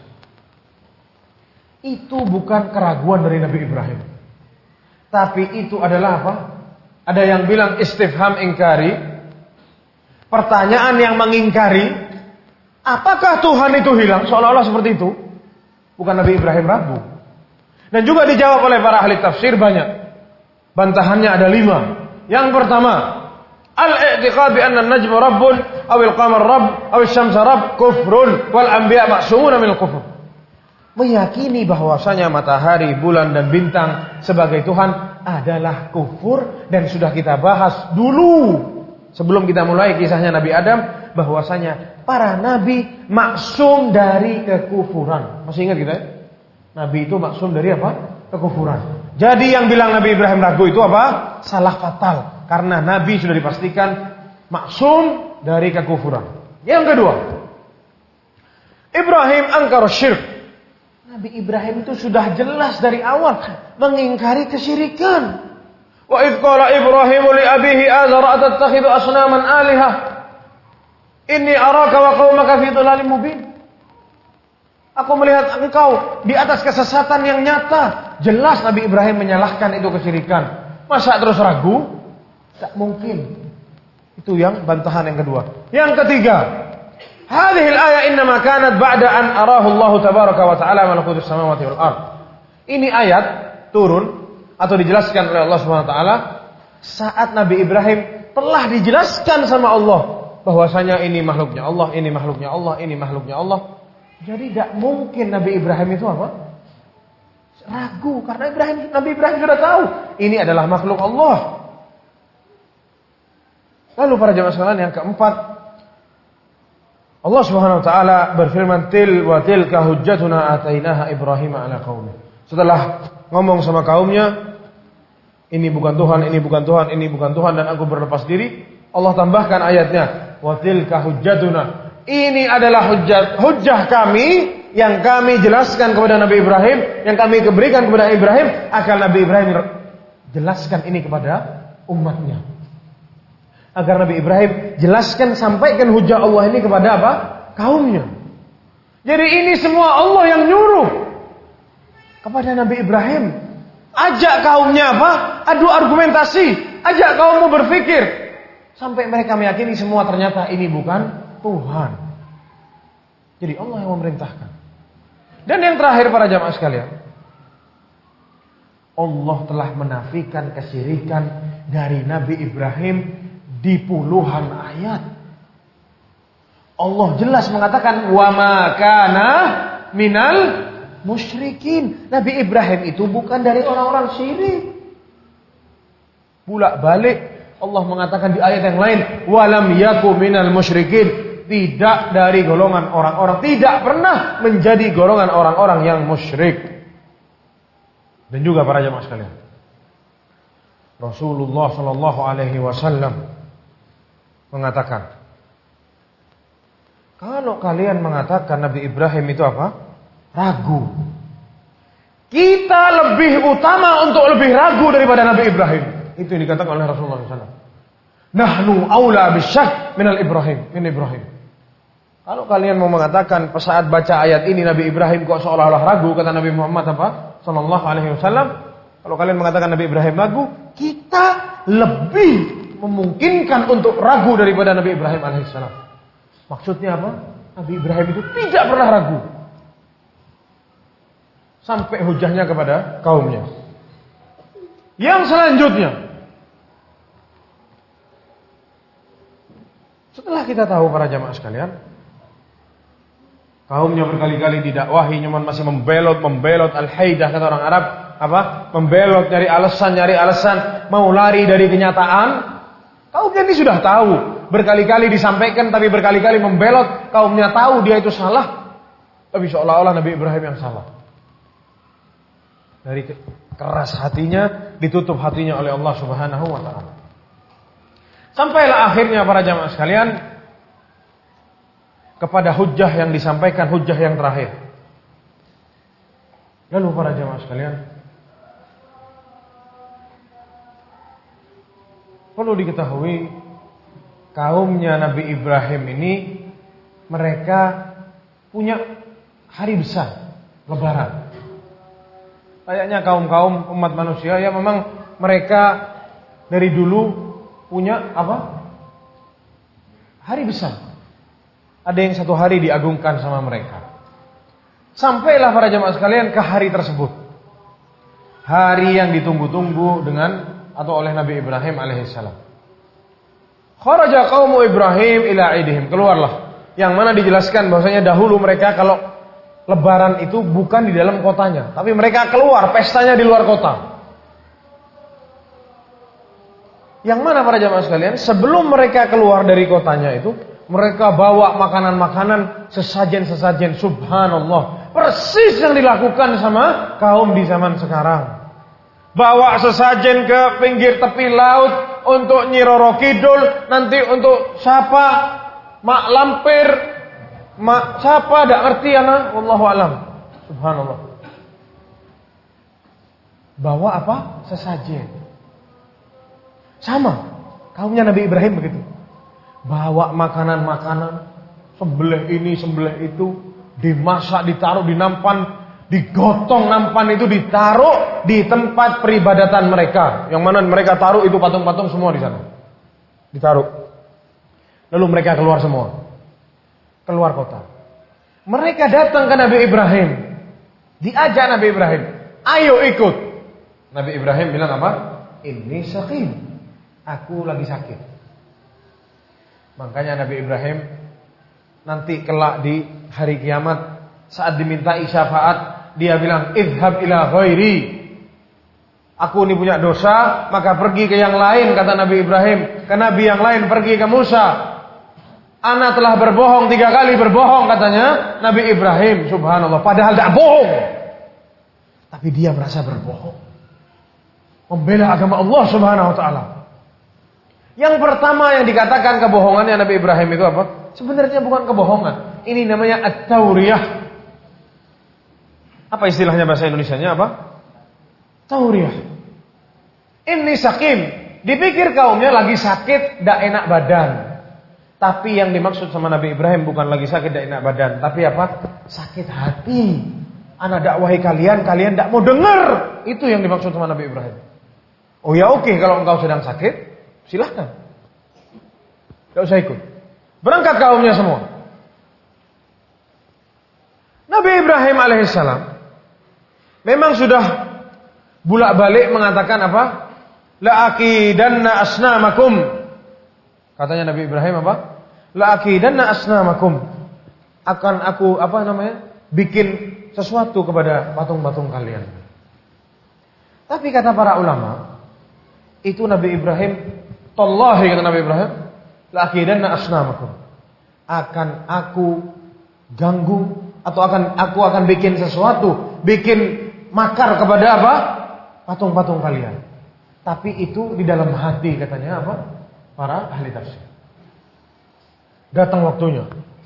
Itu bukan keraguan dari Nabi Ibrahim. Tapi itu adalah apa? Ada yang bilang istifham ingkari. Pertanyaan yang mengingkari. Apakah Tuhan itu hilang? Seolah-olah seperti itu. Bukan Nabi Ibrahim ragu. Dan juga dijawab oleh para ahli tafsir banyak. Bantahannya ada lima. Yang pertama, al-i'tiqad bi anna an-najm rabbun aw al-qamar rabb aw asy-syamsu rabb kufrun wal anbiya ma'sumun minal kufur. Meyakini bahwasanya matahari, bulan dan bintang sebagai Tuhan adalah kufur, dan sudah kita bahas dulu sebelum kita mulai kisahnya Nabi Adam bahwasanya para nabi maksum dari kekufuran. Masih ingat kita ya? Nabi itu maksum dari apa? Kekufuran. Jadi yang bilang Nabi Ibrahim ragu itu apa? Salah fatal, karena nabi sudah dipastikan maksum dari kekufuran. Yang kedua, Ibrahim angkar syirk. Nabi Ibrahim itu sudah jelas dari awal mengingkari kesyirikan. Wa idh qala Ibrahimu li abihi azara atattakhidhu asnaman alihah inni araka wa qaumaka fi dhalalin mubin. Aku melihat engkau di atas kesesatan yang nyata. Jelas Nabi Ibrahim menyalahkan itu kesyirikan. Masa terus ragu? Tak mungkin. Itu yang bantahan yang kedua. Yang ketiga, hadhihi al-ayah innama kanat ba'da an arahu Allah tabaraka wa ta'ala malakutus samawati wal ard. Ini ayat turun atau dijelaskan oleh Allah Subhanahu wa taala saat Nabi Ibrahim telah dijelaskan sama Allah bahwasanya ini makhluknya Allah, ini makhluknya Allah, ini makhluknya Allah. Jadi tidak mungkin Nabi Ibrahim itu apa? Ragu, karena Ibrahim, Nabi Ibrahim sudah tahu ini adalah makhluk Allah. Lalu para jemaah sekalian, yang keempat, Allah Subhanahu wa taala berfirman, til wa tilka hujjatuna atainaha Ibrahim ala qaumi. Setelah ngomong sama kaumnya, ini bukan Tuhan, ini bukan Tuhan, ini bukan Tuhan, dan aku berlepas diri, Allah tambahkan ayatnya, wa tilka hujjatuna. Ini adalah hujjah, hujjah kami yang kami jelaskan kepada Nabi Ibrahim, yang kami berikan kepada Ibrahim, agar Nabi Ibrahim jelaskan ini kepada umatnya. Agar Nabi Ibrahim jelaskan, sampaikan hujjah Allah ini kepada apa? Kaumnya. Jadi ini semua Allah yang nyuruh kepada Nabi Ibrahim. Ajak kaumnya apa? Adu argumentasi. Ajak kaummu berpikir. Sampai mereka meyakini semua ternyata ini bukan Tuhan. Jadi Allah yang memerintahkan. Dan yang terakhir para jamaah sekalian, Allah telah menafikan kesyirikan dari Nabi Ibrahim di puluhan ayat. Allah jelas mengatakan wa ma kana minal musyrikin. Nabi Ibrahim itu bukan dari orang-orang syirik. Bolak-balik Allah mengatakan di ayat yang lain, walam yaku minal musyrikin. Tidak dari golongan orang-orang, tidak pernah menjadi golongan orang-orang yang musyrik. Dan juga para jemaah sekalian, Rasulullah Shallallahu Alaihi Wasallam mengatakan, kalau kalian mengatakan Nabi Ibrahim itu apa? Ragu. Kita lebih utama untuk lebih ragu daripada Nabi Ibrahim. Itu yang dikatakan oleh Rasulullah shallallahu alaihi wasallam. Nahnu aula bisyak minal Ibrahim, min Ibrahim. Kalau kalian mau mengatakan saat baca ayat ini Nabi Ibrahim kok seolah-olah ragu, kata Nabi Muhammad apa? Sallallahu alaihi wasallam. Kalau kalian mengatakan Nabi Ibrahim ragu, kita lebih memungkinkan untuk ragu daripada Nabi Ibrahim alaihissalam. Maksudnya apa? Nabi Ibrahim itu tidak pernah ragu. Sampai hujahnya kepada kaumnya. Yang selanjutnya, setelah kita tahu para jamaah sekalian, kaumnya berkali-kali didakwahi, cuman masih membelot, membelot al-haidah kata orang Arab, apa? Membelot, nyari alasan, nyari alasan, mau lari dari kenyataan. Kaumnya ini sudah tahu, berkali-kali disampaikan, tapi berkali-kali membelot. Kaumnya tahu dia itu salah, tapi seolah-olah Nabi Ibrahim yang salah. Dari keras hatinya, ditutup hatinya oleh Allah Subhanahu wa taala. Sampailah akhirnya para jamaah sekalian kepada hujjah yang disampaikan, hujjah yang terakhir. Lalu para jamaah sekalian, perlu diketahui kaumnya Nabi Ibrahim ini mereka punya hari besar, Lebaran. Kayaknya kaum-kaum umat manusia ya memang mereka dari dulu punya apa? Hari besar. Ada yang satu hari diagungkan sama mereka. Sampailah para jamaah sekalian ke hari tersebut. Hari yang ditunggu-tunggu dengan atau oleh Nabi Ibrahim alaihissalam. Kharaja qaumu Ibrahim ila idihim. Keluarlah. Yang mana dijelaskan bahwasanya dahulu mereka kalau Lebaran itu bukan di dalam kotanya, tapi mereka keluar, pestanya di luar kota. Yang mana para jamaah sekalian, sebelum mereka keluar dari kotanya itu, mereka bawa makanan-makanan, sesajen-sesajen, subhanallah. Persis yang dilakukan sama kaum di zaman sekarang. Bawa sesajen ke pinggir tepi laut untuk Nyi Roro Kidul, nanti untuk siapa? Mak Lampir, Mak siapa? Tidak ngerti anak, wallahu alam. Subhanallah. Bawa apa? Sesajen. Sama, kaumnya Nabi Ibrahim begitu. Bawa makanan-makanan, sembelih ini, sembelih itu, dimasak, ditaruh di nampan, digotong nampan itu ditaruh di tempat peribadatan mereka. Yang mana mereka taruh itu patung-patung semua di sana. Ditaruh. Lalu mereka keluar semua. Keluar kota. Mereka datang ke Nabi Ibrahim. Diajak Nabi Ibrahim, ayo ikut. Nabi Ibrahim bilang apa? Inni saqim. Aku lagi sakit. Makanya Nabi Ibrahim nanti kelak di hari kiamat saat dimintai syafaat, dia bilang, "Idhhab ila ghairi." Aku ini punya dosa, maka pergi ke yang lain, kata Nabi Ibrahim. Ke Nabi yang lain, pergi ke Musa. Ana telah berbohong tiga kali berbohong, katanya Nabi Ibrahim. Subhanallah, padahal tidak bohong, tapi dia merasa berbohong, membela agama Allah Subhanahu wa ta'ala. Yang pertama yang dikatakan kebohongannya Nabi Ibrahim itu apa? Sebenarnya bukan kebohongan. Ini namanya at-tauriyah. Apa istilahnya bahasa Indonesianya apa? Tauriyah. Ini sakim. Dipikir kaumnya lagi sakit, tidak enak badan. Tapi yang dimaksud sama Nabi Ibrahim bukan lagi sakit, tidak enak badan. Tapi apa? Sakit hati. Ana dakwahi kalian, kalian tidak mau dengar. Itu yang dimaksud sama Nabi Ibrahim. Oh ya oke, kalau engkau sedang sakit, silahkan, tidak usah ikut. Berangkat kaumnya semua. Nabi Ibrahim alaihissalam memang sudah bulak-balik mengatakan apa? La'aqidanna asnamakum. Katanya Nabi Ibrahim apa? La'aqidanna asnamakum. Akan aku apa namanya? Bikin sesuatu kepada patung-patung kalian. Tapi kata para ulama, itu Nabi Ibrahim, tallahi kata Nabi Ibrahim, la'aqidanna asnamakum. Akan aku ganggu atau akan aku akan bikin sesuatu, bikin makar kepada apa? Patung-patung kalian. Tapi itu di dalam hati, katanya apa? Para ahli tafsir. Datang waktunya.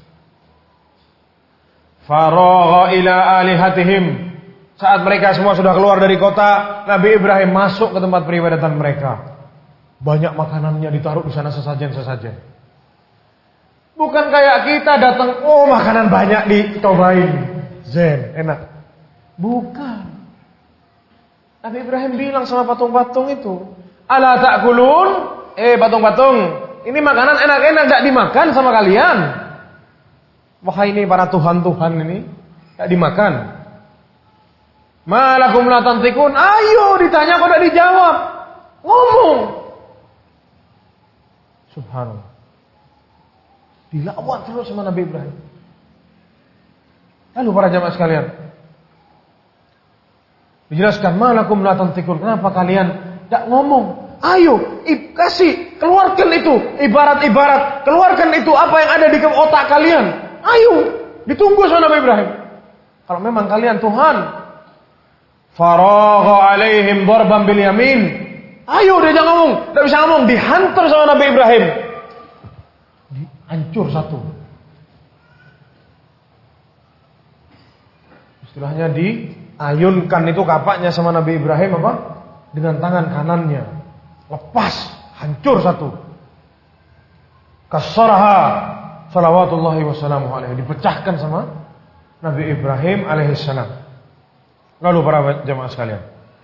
Faragha ila alihatihim. Saat mereka semua sudah keluar dari kota, Nabi Ibrahim masuk ke tempat peribadatan mereka. Banyak makanannya ditaruh di sana sesajen-sesajen. Bukan kayak kita datang, oh makanan banyak dicobain, zen, enak. Bukan. Nabi Ibrahim bilang sama patung-patung itu, ala ta'kulun, eh patung-patung, ini makanan enak-enak tidak dimakan sama kalian. Wahai ini para tuhan-tuhan ini, tidak dimakan. Malakum la tantikun, ayo ditanya kok tidak dijawab, ngomong. Subhanallah. Dilawan terus sama Nabi Ibrahim. Lalu para jamaah sekalian, dijelaskan, malakum la tantikun, kenapa kalian tidak ngomong? Ayo, kasih, keluarkan itu, ibarat-ibarat, keluarkan itu apa yang ada di otak kalian. Ayo, ditunggu sama Nabi Ibrahim. Kalau memang kalian Tuhan, faragha alaihim darban bil yamin. Ayo, dia jangan ngomong, tidak bisa ngomong, dihantar sama Nabi Ibrahim. Hancur satu. Istilahnya diayunkan itu kapaknya sama Nabi Ibrahim apa? Dengan tangan kanannya. Lepas, hancur satu. Kasaraha salawatullahi wassalamu alaihi, dipecahkan sama Nabi Ibrahim alaihissalam. Lalu para jamaah sekalian,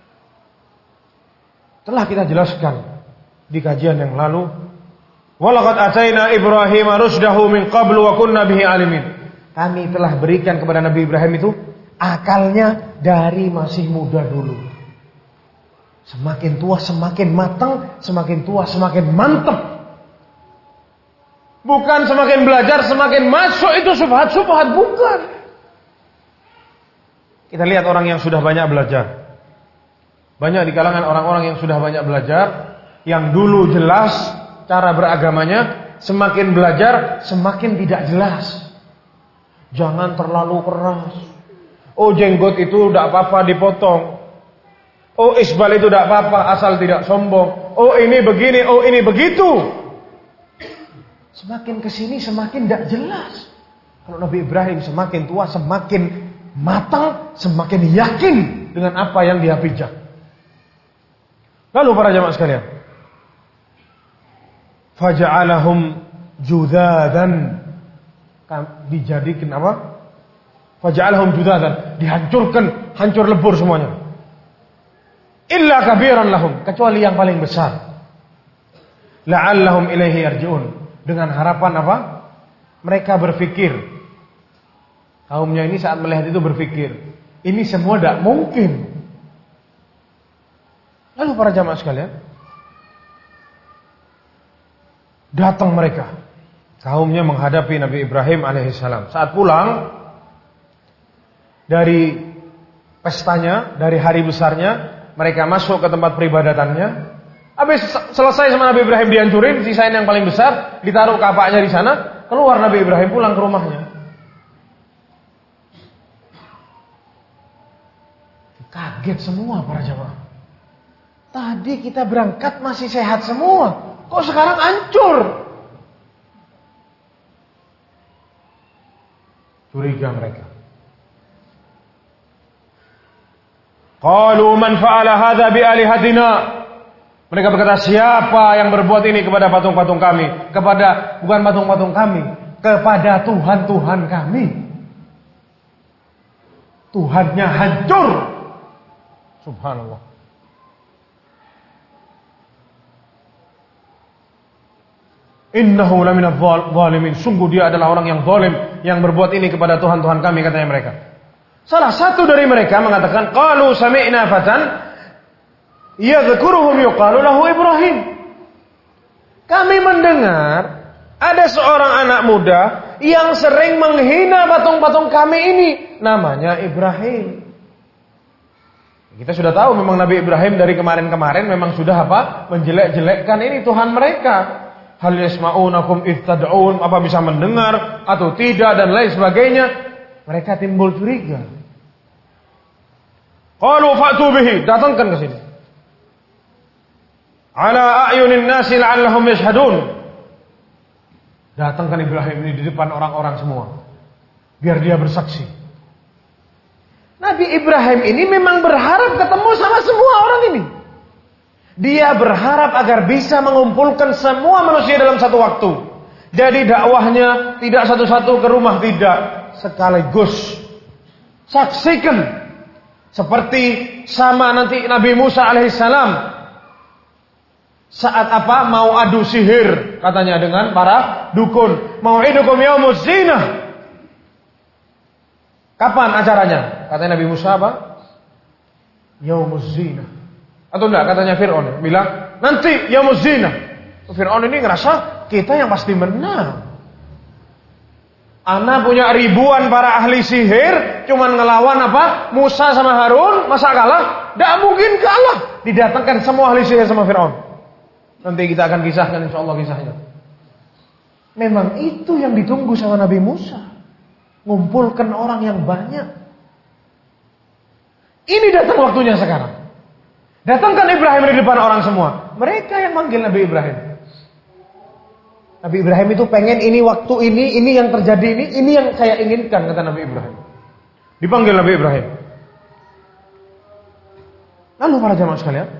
telah kita jelaskan di kajian yang lalu, walaqad ataina Ibrahim rusdahu min qablu wa kunna bihi alimin. Kami telah berikan kepada Nabi Ibrahim itu akalnya dari masih muda dulu. Semakin tua semakin matang, semakin tua semakin mantap. Bukan semakin belajar semakin masuk itu subhat-subhat, bukan. Kita lihat orang yang sudah banyak belajar. Banyak di kalangan orang-orang yang sudah banyak belajar, yang dulu jelas cara beragamanya, semakin belajar semakin tidak jelas. Jangan terlalu keras. Oh jenggot itu tidak apa-apa dipotong. Oh isbal itu tidak apa-apa asal tidak sombong. Oh ini begini, oh ini begitu. Semakin kesini semakin tidak jelas. Kalau Nabi Ibrahim semakin tua semakin matang, semakin yakin dengan apa yang dia pijak. Lalu para jamaah sekalian, faja'alahum judhadan, dijadikan apa? Faja'alahum judhadan, dihancurkan, hancur lebur semuanya. Illa kabiran lahum, kecuali yang paling besar. La'allahum ilaihi yarji'un, dengan harapan apa? Mereka berpikir. Kaumnya ini saat melihat itu berpikir, ini semua tidak mungkin. Lalu para jamaah sekalian, datang mereka kaumnya menghadapi Nabi Ibrahim alaihissalam. Saat pulang dari pestanya, dari hari besarnya, mereka masuk ke tempat peribadatannya. Habis selesai sama Nabi Ibrahim dihancurin, sisain yang paling besar, ditaruh kapaknya di sana, keluar Nabi Ibrahim pulang ke rumahnya. Kaget semua para jamaah. Tadi kita berangkat masih sehat semua, kok sekarang hancur? Curiga mereka. Qalu man fa'ala hadza bi alihatina. Mereka berkata, siapa yang berbuat ini kepada patung-patung kami? Kepada bukan patung-patung kami, kepada Tuhan-Tuhan kami. Tuhannya hancur. Subhanallah. Innahu laminadh dhalimin. Sungguh dia adalah orang yang zalim yang berbuat ini kepada Tuhan-Tuhan kami, katanya mereka. Salah satu dari mereka mengatakan, qalu sami'na fatan yadhkuruhum yuqalu lahu Ibrahim. Kami mendengar ada seorang anak muda yang sering menghina patung-patung kami ini, namanya Ibrahim. Kita sudah tahu memang Nabi Ibrahim dari kemarin-kemarin memang sudah apa? Menjelek-jelekkan ini Tuhan mereka. Hal yasma'unakum iftad'un, apa bisa mendengar atau tidak dan lain sebagainya. Mereka timbul curiga. Qalu fa'tu bihi, datangkan ke sini. Ala a'yunin nasi la'allahum yashhadun. Datangkan Ibrahim ini di depan orang-orang semua, biar dia bersaksi. Nabi Ibrahim ini memang berharap ketemu sama semua orang ini. Dia berharap agar bisa mengumpulkan semua manusia dalam satu waktu. Jadi dakwahnya tidak satu-satu ke rumah, tidak, sekaligus. Saksikan seperti sama nanti Nabi Musa alaihissalam saat apa mau adu sihir katanya dengan para dukun. Mau'idukum yaumuz zinah. Kapan acaranya? Katanya Nabi Musa apa? Yaumuz zinah. Atau enggak, katanya Fir'aun bilang nanti yaumuz zinah. Fir'aun ini ngerasa kita yang pasti menang. Ana punya ribuan para ahli sihir, cuman ngelawan apa? Musa sama Harun, masa kalah? Tidak mungkin kalah. Didatangkan semua ahli sihir sama Fir'aun. Nanti kita akan kisahkan insyaallah kisahnya. Memang itu yang ditunggu sama Nabi Musa. Ngumpulkan orang yang banyak. Ini datang waktunya sekarang. Datangkan Ibrahim di depan orang semua. Mereka yang manggil Nabi Ibrahim. Nabi Ibrahim itu pengen ini waktu ini, ini yang terjadi ini, ini yang saya inginkan, kata Nabi Ibrahim. Dipanggil Nabi Ibrahim. Lalu para jamaah sekalian,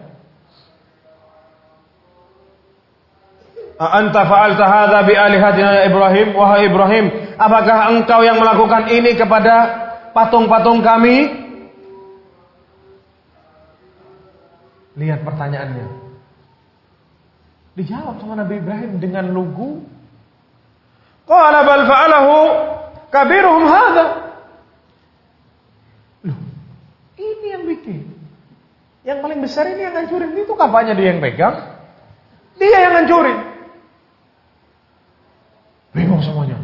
anta fa'alta hadza bi alihatina Ibrahim, wahai Ibrahim, apakah engkau yang melakukan ini kepada patung-patung kami? Lihat pertanyaannya. Dijawab sama Nabi Ibrahim dengan lugu. Qala bal fa'alahu kabiruhum hadza. Loh, ini yang bikin. Yang paling besar ini yang ngancurin, itu kapaknya dia yang pegang. Dia yang ngancurin. Bingung semuanya.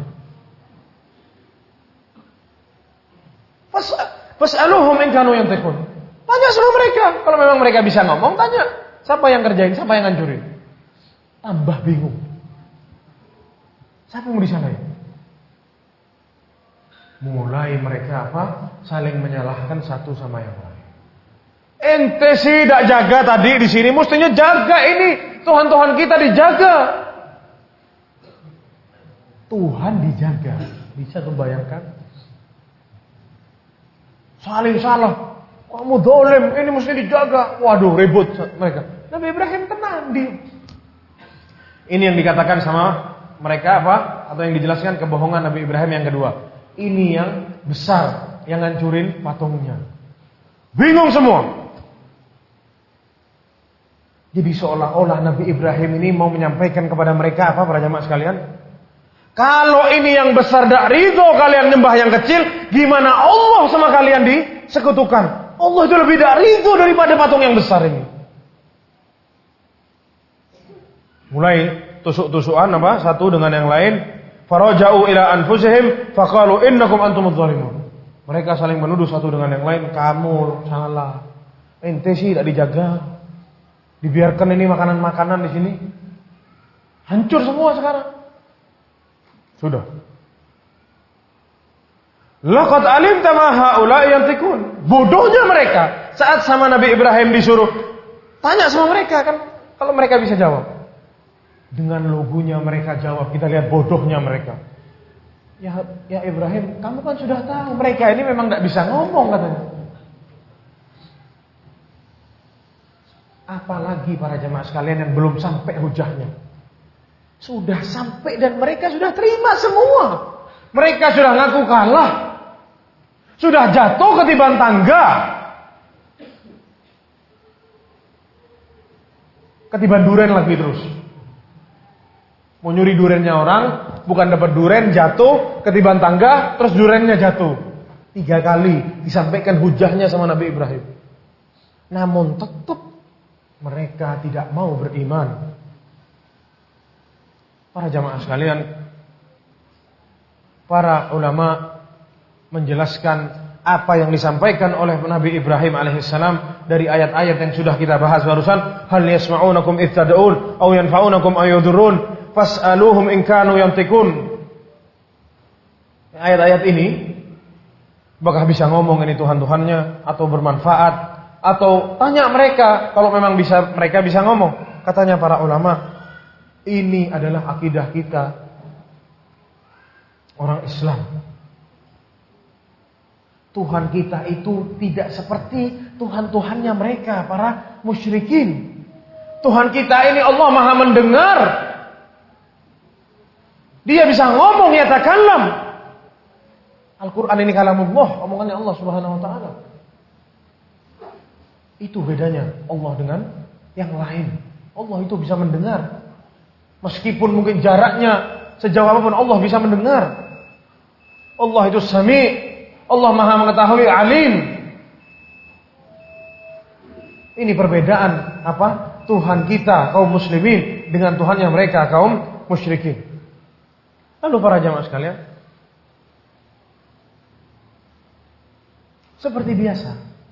Fas fas'aluhum in kanu yantiqun. Tanya sama mereka. Kalau memang mereka bisa ngomong, tanya. Siapa yang kerjain, siapa yang ngancurin? Tambah bingung. Siapa yang mau disalahin? Mulai mereka apa? Saling menyalahkan satu sama yang lain. Ente sih tidak jaga tadi di sini, mestinya jaga ini. Tuhan-Tuhan kita dijaga. Tuhan dijaga. Bisa membayangkan? Saling salah. Kamu dolim, ini mesti dijaga. Waduh, ribut mereka. Nabi Ibrahim tenang, diam. Ini yang dikatakan sama mereka apa? Atau yang dijelaskan kebohongan Nabi Ibrahim yang kedua. Ini yang besar, yang ngancurin patungnya. Bingung semua. Jadi seolah-olah Nabi Ibrahim ini mau menyampaikan kepada mereka apa, para jamaah sekalian? Kalau ini yang besar dak ridho kalian nyembah yang kecil, gimana Allah sama kalian disekutukan? Allah itu lebih dak ridho daripada patung yang besar ini. Mulai tusuk-tusukan apa? Satu dengan yang lain. Faraja'u ila anfusihim faqalu innakum antumudz zalimun. Mereka saling menuduh satu dengan yang lain, kamu salah. Ente sih tidak dijaga. Dibiarkan ini makanan-makanan di sini. Hancur semua sekarang. Sudah. Laqad alimta ma haula'i yantikun. Bodohnya mereka saat sama Nabi Ibrahim disuruh tanya sama mereka kan, kalau mereka bisa jawab. Dengan logonya mereka jawab, kita lihat bodohnya mereka. Ya, ya Ibrahim, kamu kan sudah tahu mereka ini memang tidak bisa ngomong katanya. Apalagi para jemaah sekalian yang belum sampai hujahnya. Sudah sampai dan mereka sudah terima semua. Mereka sudah ngaku kalah. Sudah jatuh ketiban tangga. Ketiban duren lagi terus. Mau nyuri durennya orang, bukan dapat duren, jatuh, ketiban tangga, terus durennya jatuh. Tiga kali disampaikan hujahnya sama Nabi Ibrahim. Namun tetap mereka tidak mau beriman. Para jamaah sekalian, para ulama menjelaskan apa yang disampaikan oleh Nabi Ibrahim alaihissalam dari ayat-ayat yang sudah kita bahas barusan. Hal yasma'unakum idh tad'un aw yanfa'unakum aw yadurrun fas'aluhum in kanu yantikun. Ayat-ayat ini apakah bisa ngomong ini Tuhan-Tuhannya atau bermanfaat, atau tanya mereka kalau memang bisa, mereka bisa ngomong. Katanya para ulama, ini adalah akidah kita orang Islam. Tuhan kita itu tidak seperti Tuhan-Tuhannya mereka, para musyrikin. Tuhan kita ini Allah Maha mendengar. Dia bisa ngomong, ya takallam. Al-Quran ini kalamullah, omongannya Allah Subhanahu wa taala. Itu bedanya Allah dengan yang lain. Allah itu bisa mendengar. Meskipun mungkin jaraknya sejauh apapun, Allah bisa mendengar. Allah itu Sami', Allah Maha mengetahui, Alim. Ini perbedaan apa? Tuhan kita kaum muslimin dengan Tuhannya mereka kaum musyrikin. Lalu para jamaah sekalian, seperti biasa,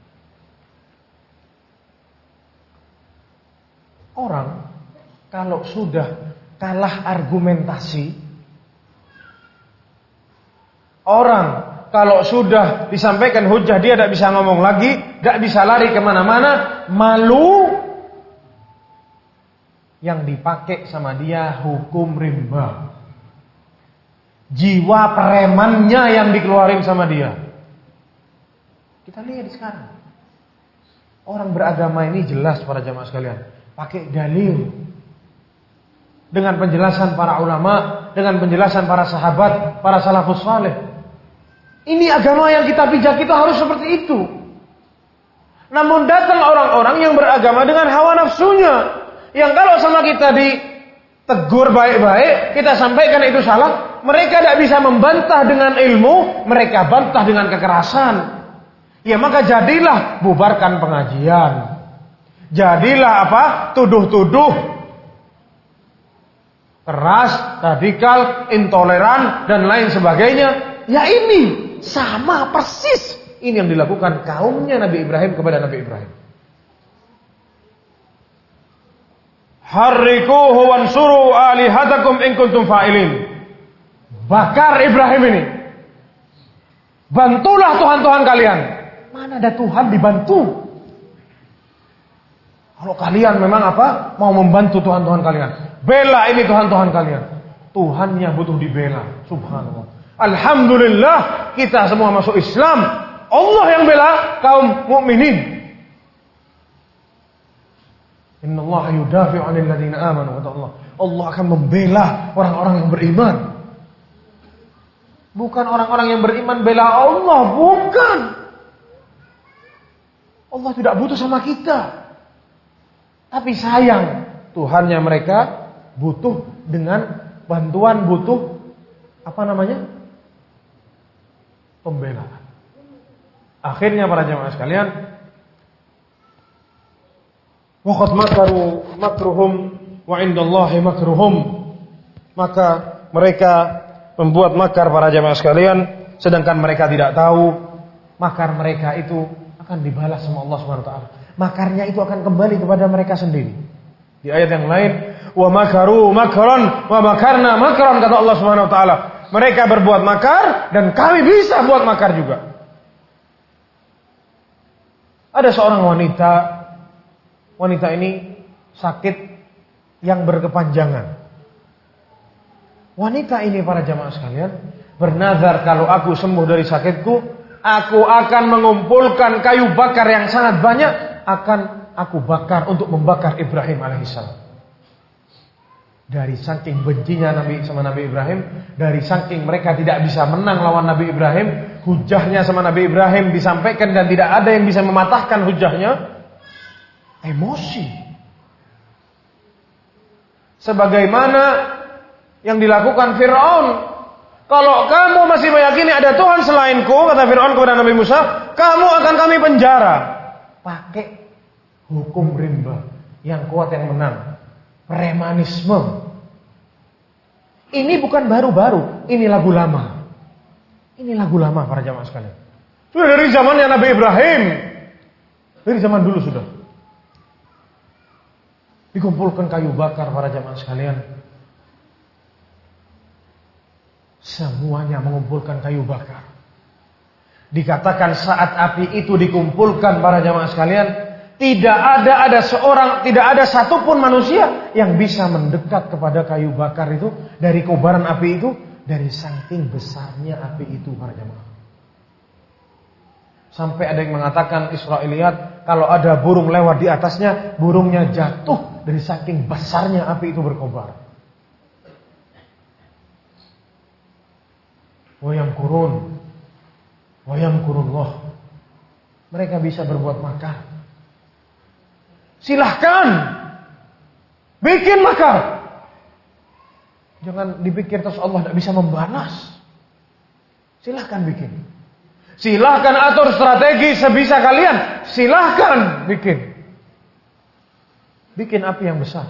orang kalau sudah kalah argumentasi, orang kalau sudah disampaikan hujah dia tidak bisa ngomong lagi, tidak bisa lari kemana-mana, malu, yang dipakai sama dia hukum rimba. Jiwa premannya yang dikeluarin sama dia. Kita lihat sekarang. Orang beragama ini jelas para jamaah sekalian. Pakai dalil. Dengan penjelasan para ulama, dengan penjelasan para sahabat, para salafus saleh. Ini agama yang kita pijak itu harus seperti itu. Namun datang orang-orang yang beragama dengan hawa nafsunya. Yang kalau sama kita ditegur baik-baik, kita sampaikan itu salah, mereka tidak bisa membantah dengan ilmu, mereka bantah dengan kekerasan. Ya maka jadilah bubarkan pengajian. Jadilah apa? Tuduh-tuduh keras, radikal, intoleran dan lain sebagainya. Ya ini sama persis ini yang dilakukan kaumnya Nabi Ibrahim kepada Nabi Ibrahim. Harrikuhu wansuru alihatakum in kuntum fa'ilin. Bakar Ibrahim ini. Bantulah Tuhan-Tuhan kalian. Mana ada Tuhan dibantu? Kalau kalian memang apa? Mau membantu Tuhan-Tuhan kalian. Bela ini Tuhan-Tuhan kalian. Tuhannya butuh dibela. Subhanallah. Alhamdulillah kita semua masuk Islam. Allah yang bela kaum mukminin. Innallaha yudafi'u 'anil ladzina amanu. Kata Allah, Allah akan membela orang-orang yang beriman. Bukan orang-orang yang beriman bela Allah, bukan. Allah tidak butuh sama kita. Tapi sayang, Tuhannya mereka butuh dengan bantuan, butuh apa namanya? Pembelaan. Akhirnya para jemaah sekalian, waqad makaru makruhum wa indallahi makruhum. Maka mereka membuat makar para jamaah sekalian, sedangkan mereka tidak tahu makar mereka itu akan dibalas sama Allah Subhanahu wa taala. Makarnya itu akan kembali kepada mereka sendiri. Di ayat yang lain, wa makaru makran wa makarna makran, kata Allah Subhanahu wa taala. Mereka berbuat makar dan kami bisa buat makar juga. Ada seorang wanita, wanita ini sakit yang berkepanjangan. Wanita ini para jamaah sekalian bernazar, kalau aku sembuh dari sakitku, aku akan mengumpulkan kayu bakar yang sangat banyak, akan aku bakar untuk membakar Ibrahim alaihissalam. Dari saking bencinya Nabi sama Nabi Ibrahim, dari saking mereka tidak bisa menang lawan Nabi Ibrahim, hujahnya sama Nabi Ibrahim disampaikan dan tidak ada yang bisa mematahkan hujahnya, emosi. Sebagaimana yang dilakukan Fir'aun. Kalau kamu masih meyakini ada Tuhan selainku, kata Fir'aun kepada Nabi Musa, kamu akan kami penjara. Pakai hukum rimba, yang kuat yang menang. Premanisme. Ini bukan baru-baru, ini lagu lama. Ini lagu lama para jamaah sekalian. Sudah dari zamannya Nabi Ibrahim. Dari zaman dulu sudah. Dikumpulkan kayu bakar para jamaah sekalian. Semuanya mengumpulkan kayu bakar. Dikatakan saat api itu dikumpulkan para jamaah sekalian, tidak ada ada seorang, tidak ada satupun manusia yang bisa mendekat kepada kayu bakar itu dari kobaran api itu, dari saking besarnya api itu para jamaah. Sampai ada yang mengatakan Israiliyat, kalau ada burung lewat di atasnya, burungnya jatuh dari saking besarnya api itu berkobar. Wayam kurun, wayam kurunlah. Mereka bisa berbuat makar. Silahkan bikin makar. Jangan dipikir terus Allah tidak bisa membalas. Silahkan bikin. Silahkan atur strategi sebisa kalian. Silahkan bikin. Bikin api yang besar.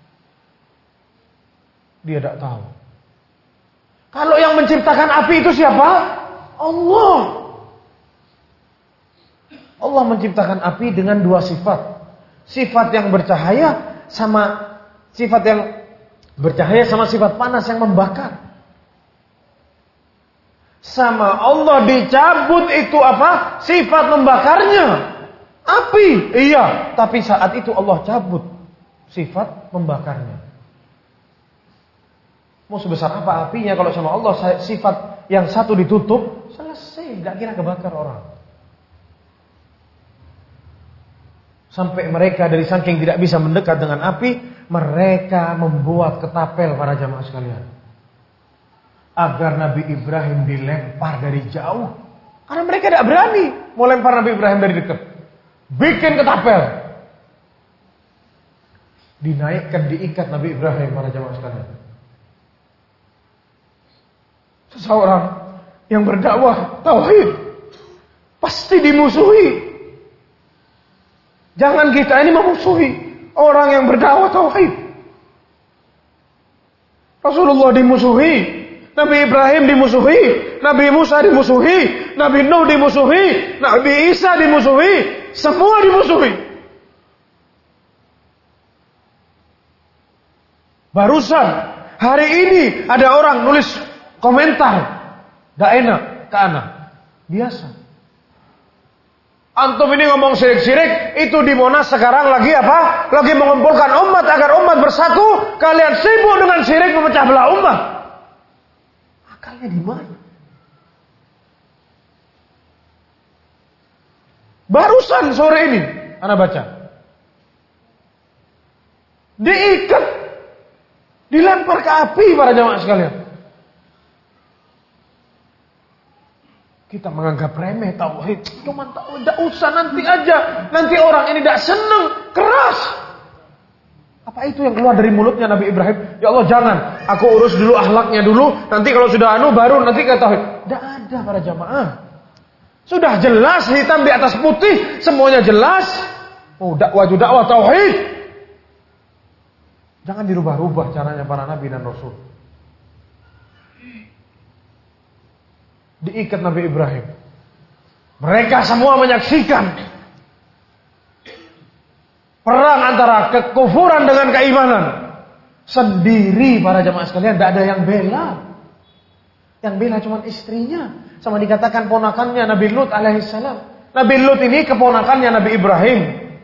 Dia tidak tahu. Kalau yang menciptakan api itu siapa? Allah. Allah menciptakan api dengan dua sifat. Sifat yang bercahaya sama sifat yang bercahaya sama sifat panas yang membakar. Sama Allah dicabut itu apa? Sifat membakarnya. Api, iya. Tapi saat itu Allah cabut sifat membakarnya. Mau sebesar apa apinya kalau sama Allah sifat yang satu ditutup, selesai, gak kira kebakar orang. Sampai mereka dari saking tidak bisa mendekat dengan api, mereka membuat ketapel para jamaah sekalian. Agar Nabi Ibrahim dilempar dari jauh. Karena mereka tidak berani mau lempar Nabi Ibrahim dari dekat. Bikin ketapel. Dinaikkan, diikat Nabi Ibrahim para jamaah sekalian. Seseorang yang berdakwah tauhid pasti dimusuhi. Jangan kita ini memusuhi orang yang berdakwah tauhid. Rasulullah dimusuhi, Nabi Ibrahim dimusuhi, Nabi Musa dimusuhi, Nabi Nuh dimusuhi, Nabi Isa dimusuhi, semua dimusuhi. Barusan hari ini ada orang nulis komentar, gak enak ke anak. Biasa. Antum ini ngomong sirik-sirik, itu di Monas sekarang lagi apa? Lagi mengumpulkan umat agar umat bersatu. Kalian sibuk dengan syirik memecah belah umat. Akalnya di mana? Barusan sore ini, anak baca. Diikat, dilempar ke api para jamaah sekalian. Kita menganggap remeh tauhid, cuma tauhid, tidak usah nanti aja. Nanti orang ini tidak senang, keras. Apa itu yang keluar dari mulutnya Nabi Ibrahim? Ya Allah jangan, aku urus dulu akhlaknya dulu. Nanti kalau sudah anu baru nanti ke tauhid. Tidak ada para jamaah. Sudah jelas hitam di atas putih, semuanya jelas. Oh dakwah dakwah tauhid. Jangan dirubah-rubah caranya para nabi dan rasul. diikat Nabi Ibrahim. Mereka semua menyaksikan perang antara kekufuran dengan keimanan. Sendiri para jamaah sekalian, tidak ada yang bela. Yang bela cuma istrinya. Sama dikatakan ponakannya Nabi Lut alaihissalam. Nabi Lut ini keponakannya Nabi Ibrahim.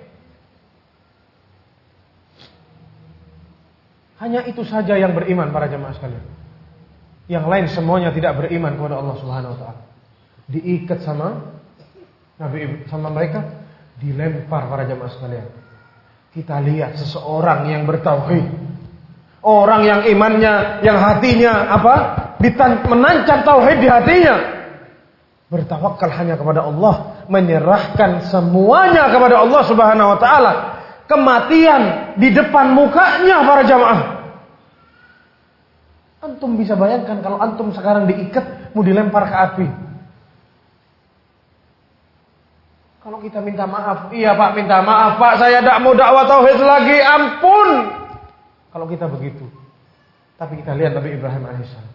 Hanya itu saja yang beriman para jamaah sekalian. Yang lain semuanya tidak beriman kepada Allah Subhanahu wa taala. Diikat sama Nabi sama mereka, dilempar para jamaah sekalian. Kita lihat seseorang yang bertauhid, orang yang imannya, yang hatinya apa? Ditan- menancap tauhid di hatinya. Bertawakal hanya kepada Allah, menyerahkan semuanya kepada Allah Subhanahu wa taala. Kematian di depan mukanya para jamaah. Antum bisa bayangkan kalau antum sekarang diikat mau dilempar ke api. Kalau kita minta maaf, iya Pak, minta maaf Pak, saya tidak mau dakwah tauhid lagi, ampun. Kalau kita begitu. Tapi kita lihat Nabi Ibrahim alaihissalam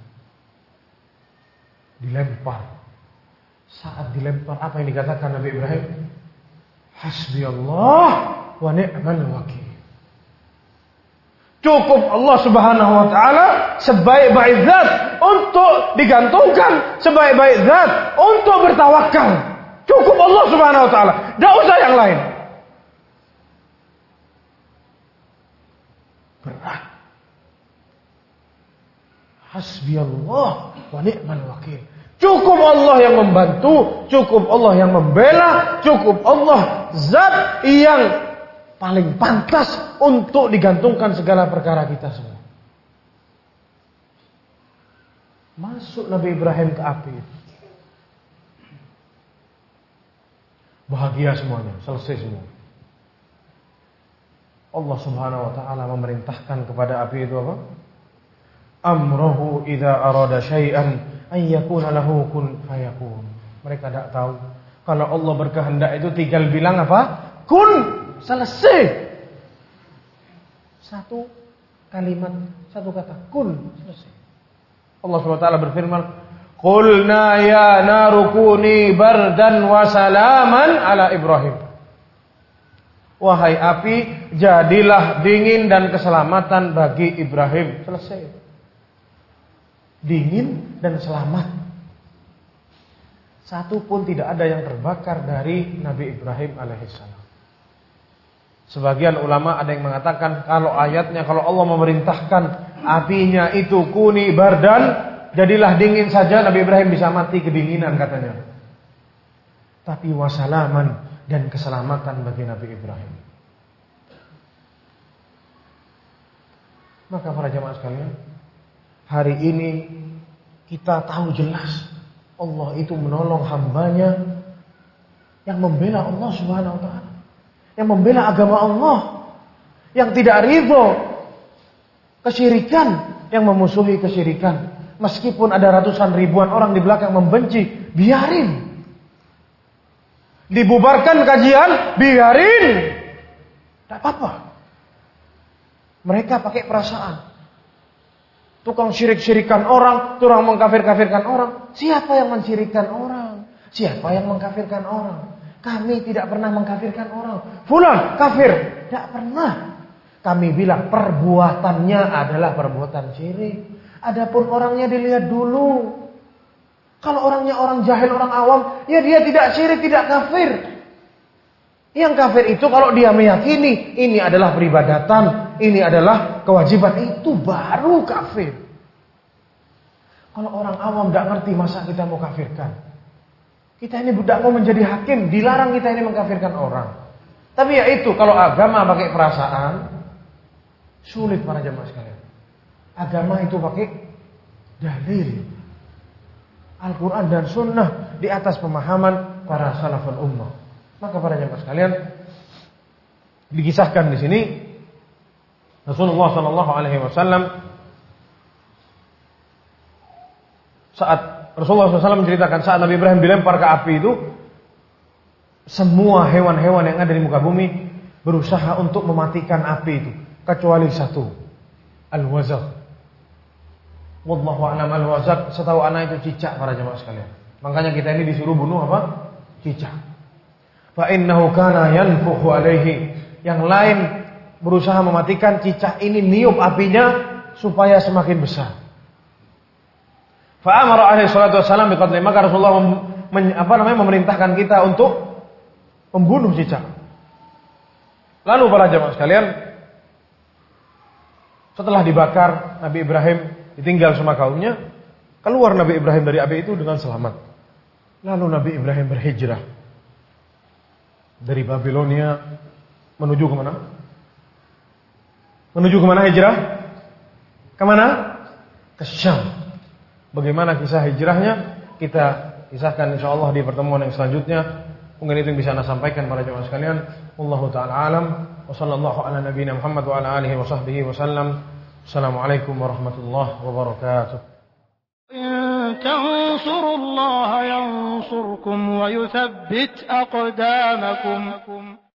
dilempar. Saat dilempar, apa yang dikatakan Nabi Ibrahim? Hasbi Allah wa ni'mal wakil. Cukup Allah Subhanahu wa taala sebaik-baik zat untuk digantungkan, sebaik-baik zat untuk bertawakal. Cukup Allah Subhanahu wa taala, tidak usah yang lain. Berat. Hasbi Allah wa ni'mal wakil. Cukup Allah yang membantu, cukup Allah yang membela, cukup Allah zat yang paling pantas untuk digantungkan segala perkara kita semua. Masuk Nabi Ibrahim ke api. Bahagia semuanya, selesai semua. Allah Subhanahu wa taala memerintahkan kepada api itu apa? Amruhu idza arada syai'an ay yakuna lahu kun fayakun. Mereka tidak tahu kalau Allah berkehendak itu tinggal bilang apa? Kun, selesai. Satu kalimat, satu kata, kun, selesai. Allah Subhanahu wa taala berfirman, "Qulna ya naru kuni bardan wa salaman ala Ibrahim." Wahai api, jadilah dingin dan keselamatan bagi Ibrahim. Selesai. Dingin dan selamat. Satu pun tidak ada yang terbakar dari Nabi Ibrahim alaihissalam. Sebagian ulama ada yang mengatakan kalau ayatnya, kalau Allah memerintahkan apinya itu kuni bardan, jadilah dingin saja, Nabi Ibrahim bisa mati kedinginan katanya. Tapi wasalaman dan keselamatan bagi Nabi Ibrahim. Maka para jamaah sekalian, hari ini kita tahu jelas Allah itu menolong hambanya yang membela Allah Subhanahu wa taala, yang membela agama Allah, yang tidak ridho kesyirikan, yang memusuhi kesyirikan. Meskipun ada ratusan ribuan orang di belakang membenci, biarin. Dibubarkan kajian, biarin. Tidak apa-apa. Mereka pakai perasaan. Tukang syirik-syirikan orang, tukang mengkafir-kafirkan orang. Siapa yang mensyirikkan orang? Siapa yang mengkafirkan orang? Kami tidak pernah mengkafirkan orang. Fulan kafir, tidak pernah. Kami bilang perbuatannya adalah perbuatan syirik. Adapun orangnya dilihat dulu. Kalau orangnya orang jahil, orang awam, ya dia tidak syirik, tidak kafir. Yang kafir itu kalau dia meyakini ini adalah peribadatan, ini adalah kewajiban, itu baru kafir. Kalau orang awam tidak ngerti, masa kita mau kafirkan? Kita ini tidak mau menjadi hakim, dilarang kita ini mengkafirkan orang. Tapi ya itu, kalau agama pakai perasaan, sulit para jamaah sekalian. Agama itu pakai dalil, Al-Quran dan Sunnah di atas pemahaman para salafun ummah. Maka para jamaah sekalian, dikisahkan di sini Rasulullah Sallallahu Alaihi Wasallam saat Rasulullah shallallahu alaihi wasallam menceritakan saat Nabi Ibrahim dilempar ke api itu, semua hewan-hewan yang ada di muka bumi berusaha untuk mematikan api itu, kecuali satu, al-wazaq. Wallahu a'lam, al-wazaq setahu anak itu cicak para jemaah sekalian. Makanya kita ini disuruh bunuh apa? Cicak. Fa innahu kana yanfukhu alaihi. Yang lain berusaha mematikan, cicak ini niup apinya supaya semakin besar. Fa amara alaihi salatu wassalam biqatli. Maka Rasulullah mem, men, apa namanya memerintahkan kita untuk membunuh cicak. Lalu para jamaah sekalian, setelah dibakar, Nabi Ibrahim ditinggal sama kaumnya, keluar Nabi Ibrahim dari api itu dengan selamat. Lalu Nabi Ibrahim berhijrah dari Babilonia menuju ke mana? Menuju ke mana hijrah? Kemana? Ke Syam. Bagaimana kisah hijrahnya? Kita kisahkan insyaallah di pertemuan yang selanjutnya. Mungkin itu yang bisa Anda sampaikan para jemaah sekalian. Wallahu taala alam. Wa sallallahu ala nabiyyina Muhammad wa ala alihi wa sahbihi wasallam. Assalamualaikum warahmatullahi wabarakatuh. إن تنصروا الله ينصركم ويثبت أقدامكم